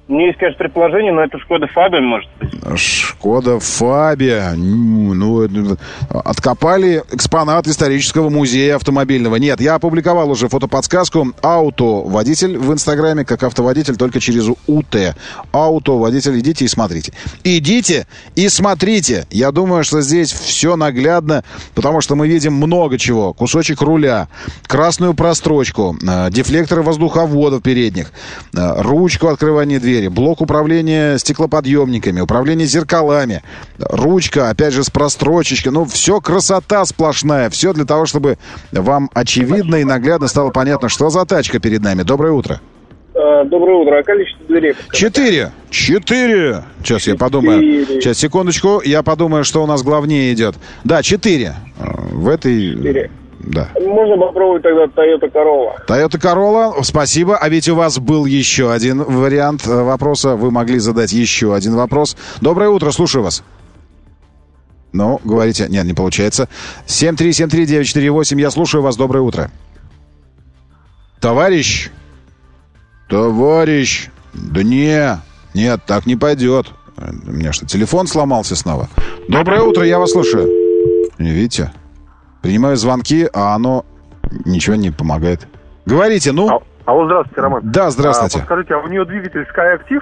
У меня есть, конечно, предположение, но это Шкода Фабия, может быть. Шкода Фабия. Ну, откопали экспонат исторического музея автомобильного. Нет, я опубликовал уже фотоподсказку. Ауто-водитель в Инстаграме, как автоводитель, только через УТ. Ауто-водитель. Идите и смотрите. Идите и смотрите. Я думаю, что здесь все наглядно, потому что мы видим много чего. Кусочек руля, красную прострочку, дефлекторы воздуховодов передних, ручку открывания двери, блок управления стеклоподъемниками, управление зеркалами, ручка, опять же, с прострочечкой. Ну, все красота сплошная. Все для того, чтобы вам очевидно и наглядно стало понятно, что за тачка перед нами. Доброе утро. Доброе утро. А количество дверей? Четыре. Четыре. Сейчас я подумаю. Сейчас, секундочку. Я подумаю, что у нас главнее идет. Да, четыре. В этой... Четыре. Да. Можно попробовать тогда Toyota Corolla. Toyota Corolla, спасибо. А ведь у вас был еще один вариант вопроса. Вы могли задать еще один вопрос. Доброе утро, слушаю вас. Ну, говорите. Нет, не получается. семь три семь три девять четыре восемь. Я слушаю вас. Доброе утро. Товарищ. Товарищ. Да не. Нет, так не пойдет. У меня что, телефон сломался снова? Доброе утро, я вас слушаю. Видите? Принимаю звонки, а оно ничего не помогает. Говорите, ну. А, алло, здравствуйте, Роман. Да, здравствуйте. А, подскажите, а у нее двигатель SkyActiv?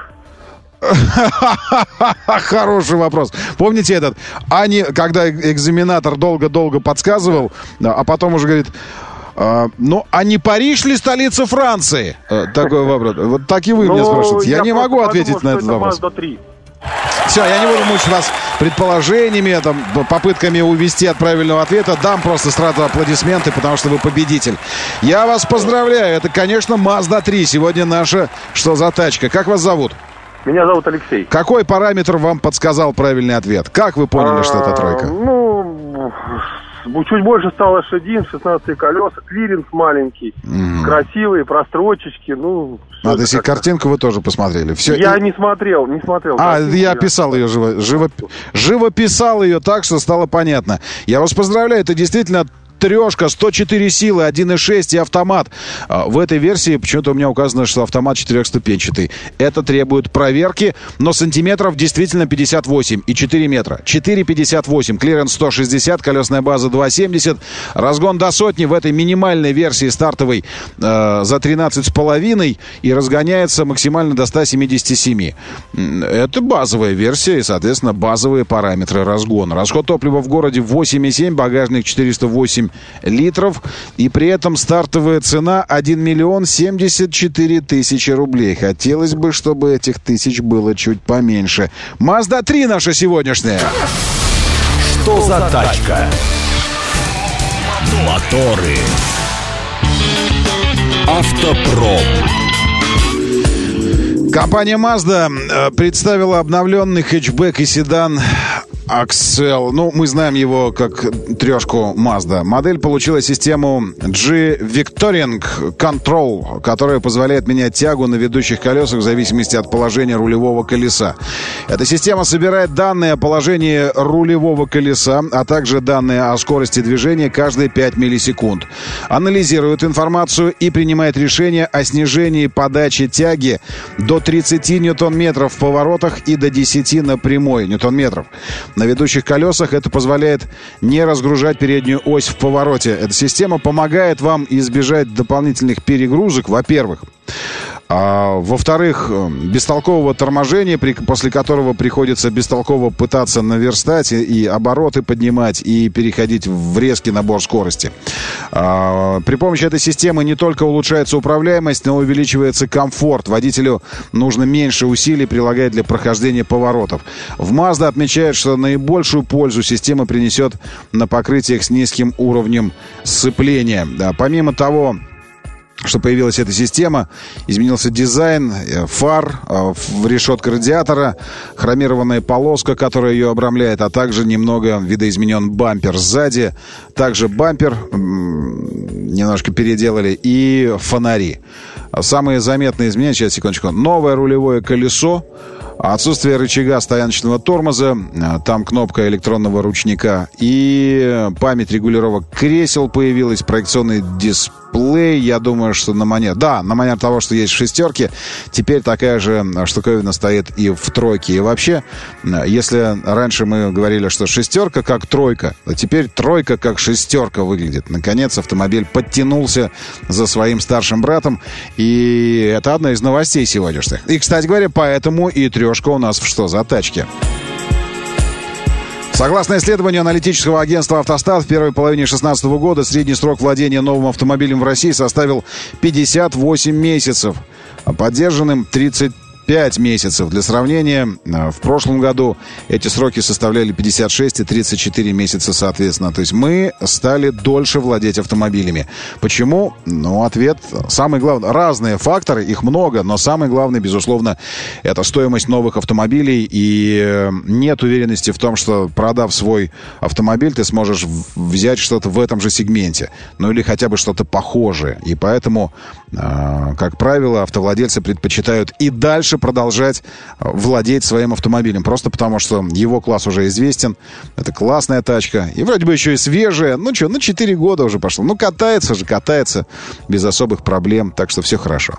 Хороший вопрос. Помните этот? Ани, когда экзаменатор долго-долго подсказывал, а потом уже говорит... Uh, ну, а не Париж ли столица Франции? Uh, такой вопрос. Вот так и вы меня спрашиваете. Я, я не могу ответить на этот вопрос. Все, я не буду мучить вас предположениями, там, попытками увести от правильного ответа. Дам просто сразу аплодисменты, потому что вы победитель. Я вас поздравляю. Это, конечно, Мазда три. Сегодня наша что за тачка? Как вас зовут? Меня зовут Алексей. Какой параметр вам подсказал правильный ответ? Как вы поняли, а, что это тройка? Ну... Чуть больше стало лошадин, шестнадцать колеса, клиренс маленький, mm. красивые, прострочечки, ну... Надо, если картинку вы тоже посмотрели. Все. Я и... не смотрел, не смотрел. А, я описал ее, живо, живо, живописал ее так, что стало понятно. Я вас поздравляю, это действительно... Трешка, сто четыре силы, один и шесть и автомат. В этой версии почему-то у меня указано, что автомат четырехступенчатый. Это требует проверки, но сантиметров действительно пятьдесят восемь и четыре метра. четыре пятьдесят восемь, клиренс сто шестьдесят, колесная база два семьдесят. Разгон до сотни в этой минимальной версии стартовой э, за тринадцать с половиной и разгоняется максимально до ста семидесяти семи. Это базовая версия и, соответственно, базовые параметры разгона. Расход топлива в городе восемь и семь, багажник четыреста восемь литров, и при этом стартовая цена один миллион семьдесят четыре тысячи рублей. Хотелось бы, чтобы этих тысяч было чуть поменьше. Мазда три наша сегодняшняя. Что за тачка? Моторы. Автопром. Компания Mazda представила обновленный хэтчбэк и седан Axel. Ну, мы знаем его как трешку Mazda. Модель получила систему G-Vectoring Control, которая позволяет менять тягу на ведущих колесах в зависимости от положения рулевого колеса. Эта система собирает данные о положении рулевого колеса, а также данные о скорости движения каждые пять миллисекунд. Анализирует информацию и принимает решение о снижении подачи тяги до тридцати ньютон-метров в поворотах и до десяти на прямой ньютон-метров. На ведущих колесах это позволяет не разгружать переднюю ось в повороте. Эта система помогает вам избежать дополнительных перегрузок, во-первых. А, во-вторых, бестолкового торможения, при, после которого приходится бестолково пытаться наверстать и, и обороты поднимать, и переходить в резкий набор скорости. А, при помощи этой системы не только улучшается управляемость, но увеличивается комфорт. Водителю нужно меньше усилий прилагать для прохождения поворотов. В Mazda отмечают, что наибольшую пользу система принесет на покрытиях с низким уровнем сцепления. Да, помимо того, что появилась эта система, изменился дизайн фар, решетка радиатора, хромированная полоска, которая ее обрамляет, а также немного видоизменен бампер сзади. Также бампер немножко переделали и фонари. Самые заметные изменения, сейчас, секундочку, новое рулевое колесо, отсутствие рычага стояночного тормоза, там кнопка электронного ручника и память регулировок кресел появилась, проекционный дисплей, дисплей, я думаю, что на манер... Да, на манер того, что есть в шестерке, теперь такая же штуковина стоит и в тройке. И вообще, если раньше мы говорили, что шестерка как тройка, то теперь тройка как шестерка выглядит. Наконец, автомобиль подтянулся за своим старшим братом, и это одна из новостей сегодняшних. И, кстати говоря, поэтому и трешка у нас в «Что за тачки?». Согласно исследованию аналитического агентства «Автостат», в первой половине две тысячи шестнадцатого года средний срок владения новым автомобилем в России составил пятьдесят восемь месяцев, а поддержанным тридцать пять месяцев. Для сравнения, в прошлом году эти сроки составляли пятьдесят шесть и тридцать четыре месяца соответственно. То есть мы стали дольше владеть автомобилями. Почему? Ну, ответ самый главный. Разные факторы, их много, но самый главный, безусловно, это стоимость новых автомобилей. И нет уверенности в том, что, продав свой автомобиль, ты сможешь взять что-то в этом же сегменте. Ну, или хотя бы что-то похожее. И поэтому, как правило, автовладельцы предпочитают и дальше продолжать владеть своим автомобилем. Просто потому, что его класс уже известен. Это классная тачка. И вроде бы еще и свежая. Ну что, ну четыре года уже пошло. Ну катается же, катается без особых проблем. Так что все хорошо.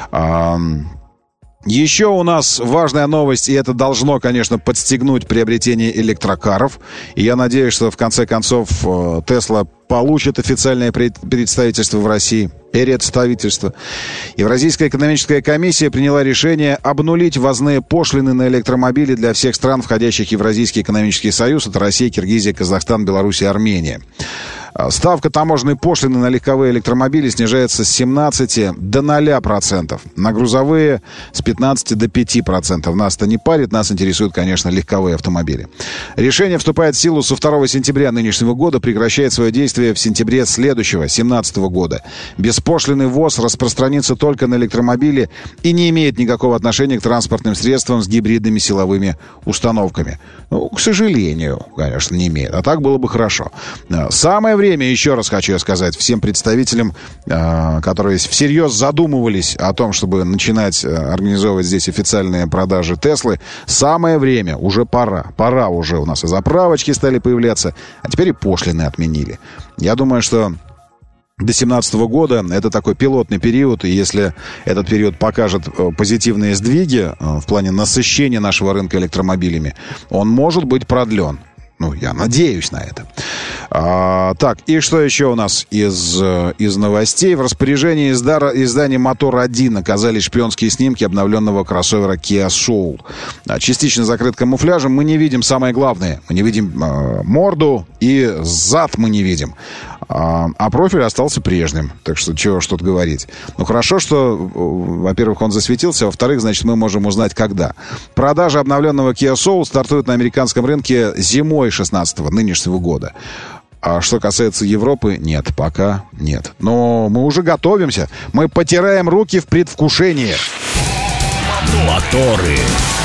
Еще у нас важная новость, и это должно, конечно, подстегнуть приобретение электрокаров. И я надеюсь, что в конце концов Tesla получит официальное представительство в России, представительство. Евразийская экономическая комиссия приняла решение обнулить ввозные пошлины на электромобили для всех стран, входящих в Евразийский экономический союз. Это Россия, Киргизия, Казахстан, Беларусь и Армения. Ставка таможенной пошлины на легковые электромобили снижается с семнадцати до ноля процентов. На грузовые с пятнадцати до пяти процентов. Нас это не парит, нас интересуют, конечно, легковые автомобили. Решение вступает в силу со второго сентября нынешнего года, прекращает свое действие в сентябре следующего, семнадцатого года. Беспошлинный ввоз распространится только на электромобили и не имеет никакого отношения к транспортным средствам с гибридными силовыми установками. Ну, к сожалению, конечно, не имеет. А так было бы хорошо. Самое время, еще раз хочу сказать всем представителям, которые всерьез задумывались о том, чтобы начинать организовывать здесь официальные продажи Теслы, самое время, уже пора. Пора уже, у нас и заправочки стали появляться, а теперь и пошлины отменили. Я думаю, что до две тысячи семнадцатого года это такой пилотный период, и если этот период покажет позитивные сдвиги в плане насыщения нашего рынка электромобилями, он может быть продлен. Ну, я надеюсь на это. А, так, и что еще у нас из, из новостей? В распоряжении издара, издания «Мотор один» оказались шпионские снимки обновленного кроссовера Kia Soul. А, частично закрыт камуфляжем. Мы не видим самое главное. Мы не видим а, морду, и зад мы не видим. А, а профиль остался прежним. Так что чего ж тут говорить. Ну, хорошо, что, во-первых, он засветился. Во-вторых, значит, мы можем узнать, когда. Продажа обновленного Kia Soul стартует на американском рынке зимой шестнадцатого нынешнего года. А что касается Европы, нет, пока нет. Но мы уже готовимся. Мы потираем руки в предвкушении. Моторы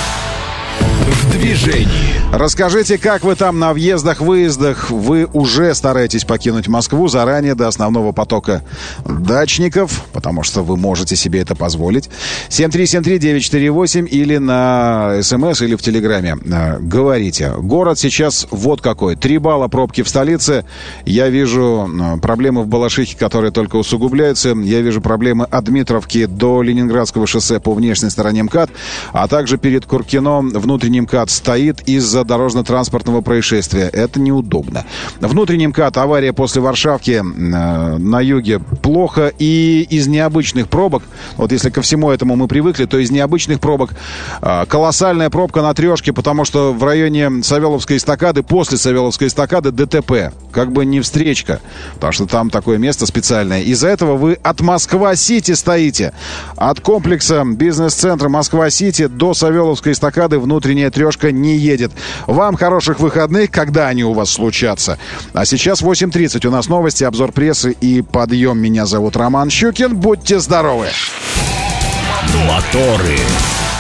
в движении. Расскажите, как вы там на въездах-выездах? Вы уже стараетесь покинуть Москву заранее до основного потока дачников, потому что вы можете себе это позволить. семь три семь три девять четыре восемь или на СМС, или в Телеграме. Говорите. Город сейчас вот какой. Три балла пробки в столице. Я вижу проблемы в Балашихе, которые только усугубляются. Я вижу проблемы от Дмитровки до Ленинградского шоссе по внешней стороне МКАД, а также перед Куркино внутренний МКАД стоит из-за дорожно-транспортного происшествия. Это неудобно. Внутренний МКАД, авария после Варшавки э, на юге плохо. И из необычных пробок, вот если ко всему этому мы привыкли, то из необычных пробок э, колоссальная пробка на трешке, потому что в районе Савеловской эстакады, после Савеловской эстакады ДТП. Как бы не встречка, потому что там такое место специальное. Из-за этого вы от Москва-Сити стоите. От комплекса бизнес-центра Москва-Сити до Савеловской эстакады внутренняя трешка не едет. Вам хороших выходных, когда они у вас случатся. А сейчас восемь тридцать. У нас новости, обзор прессы и подъем. Меня зовут Роман Щукин. Будьте здоровы. Моторы.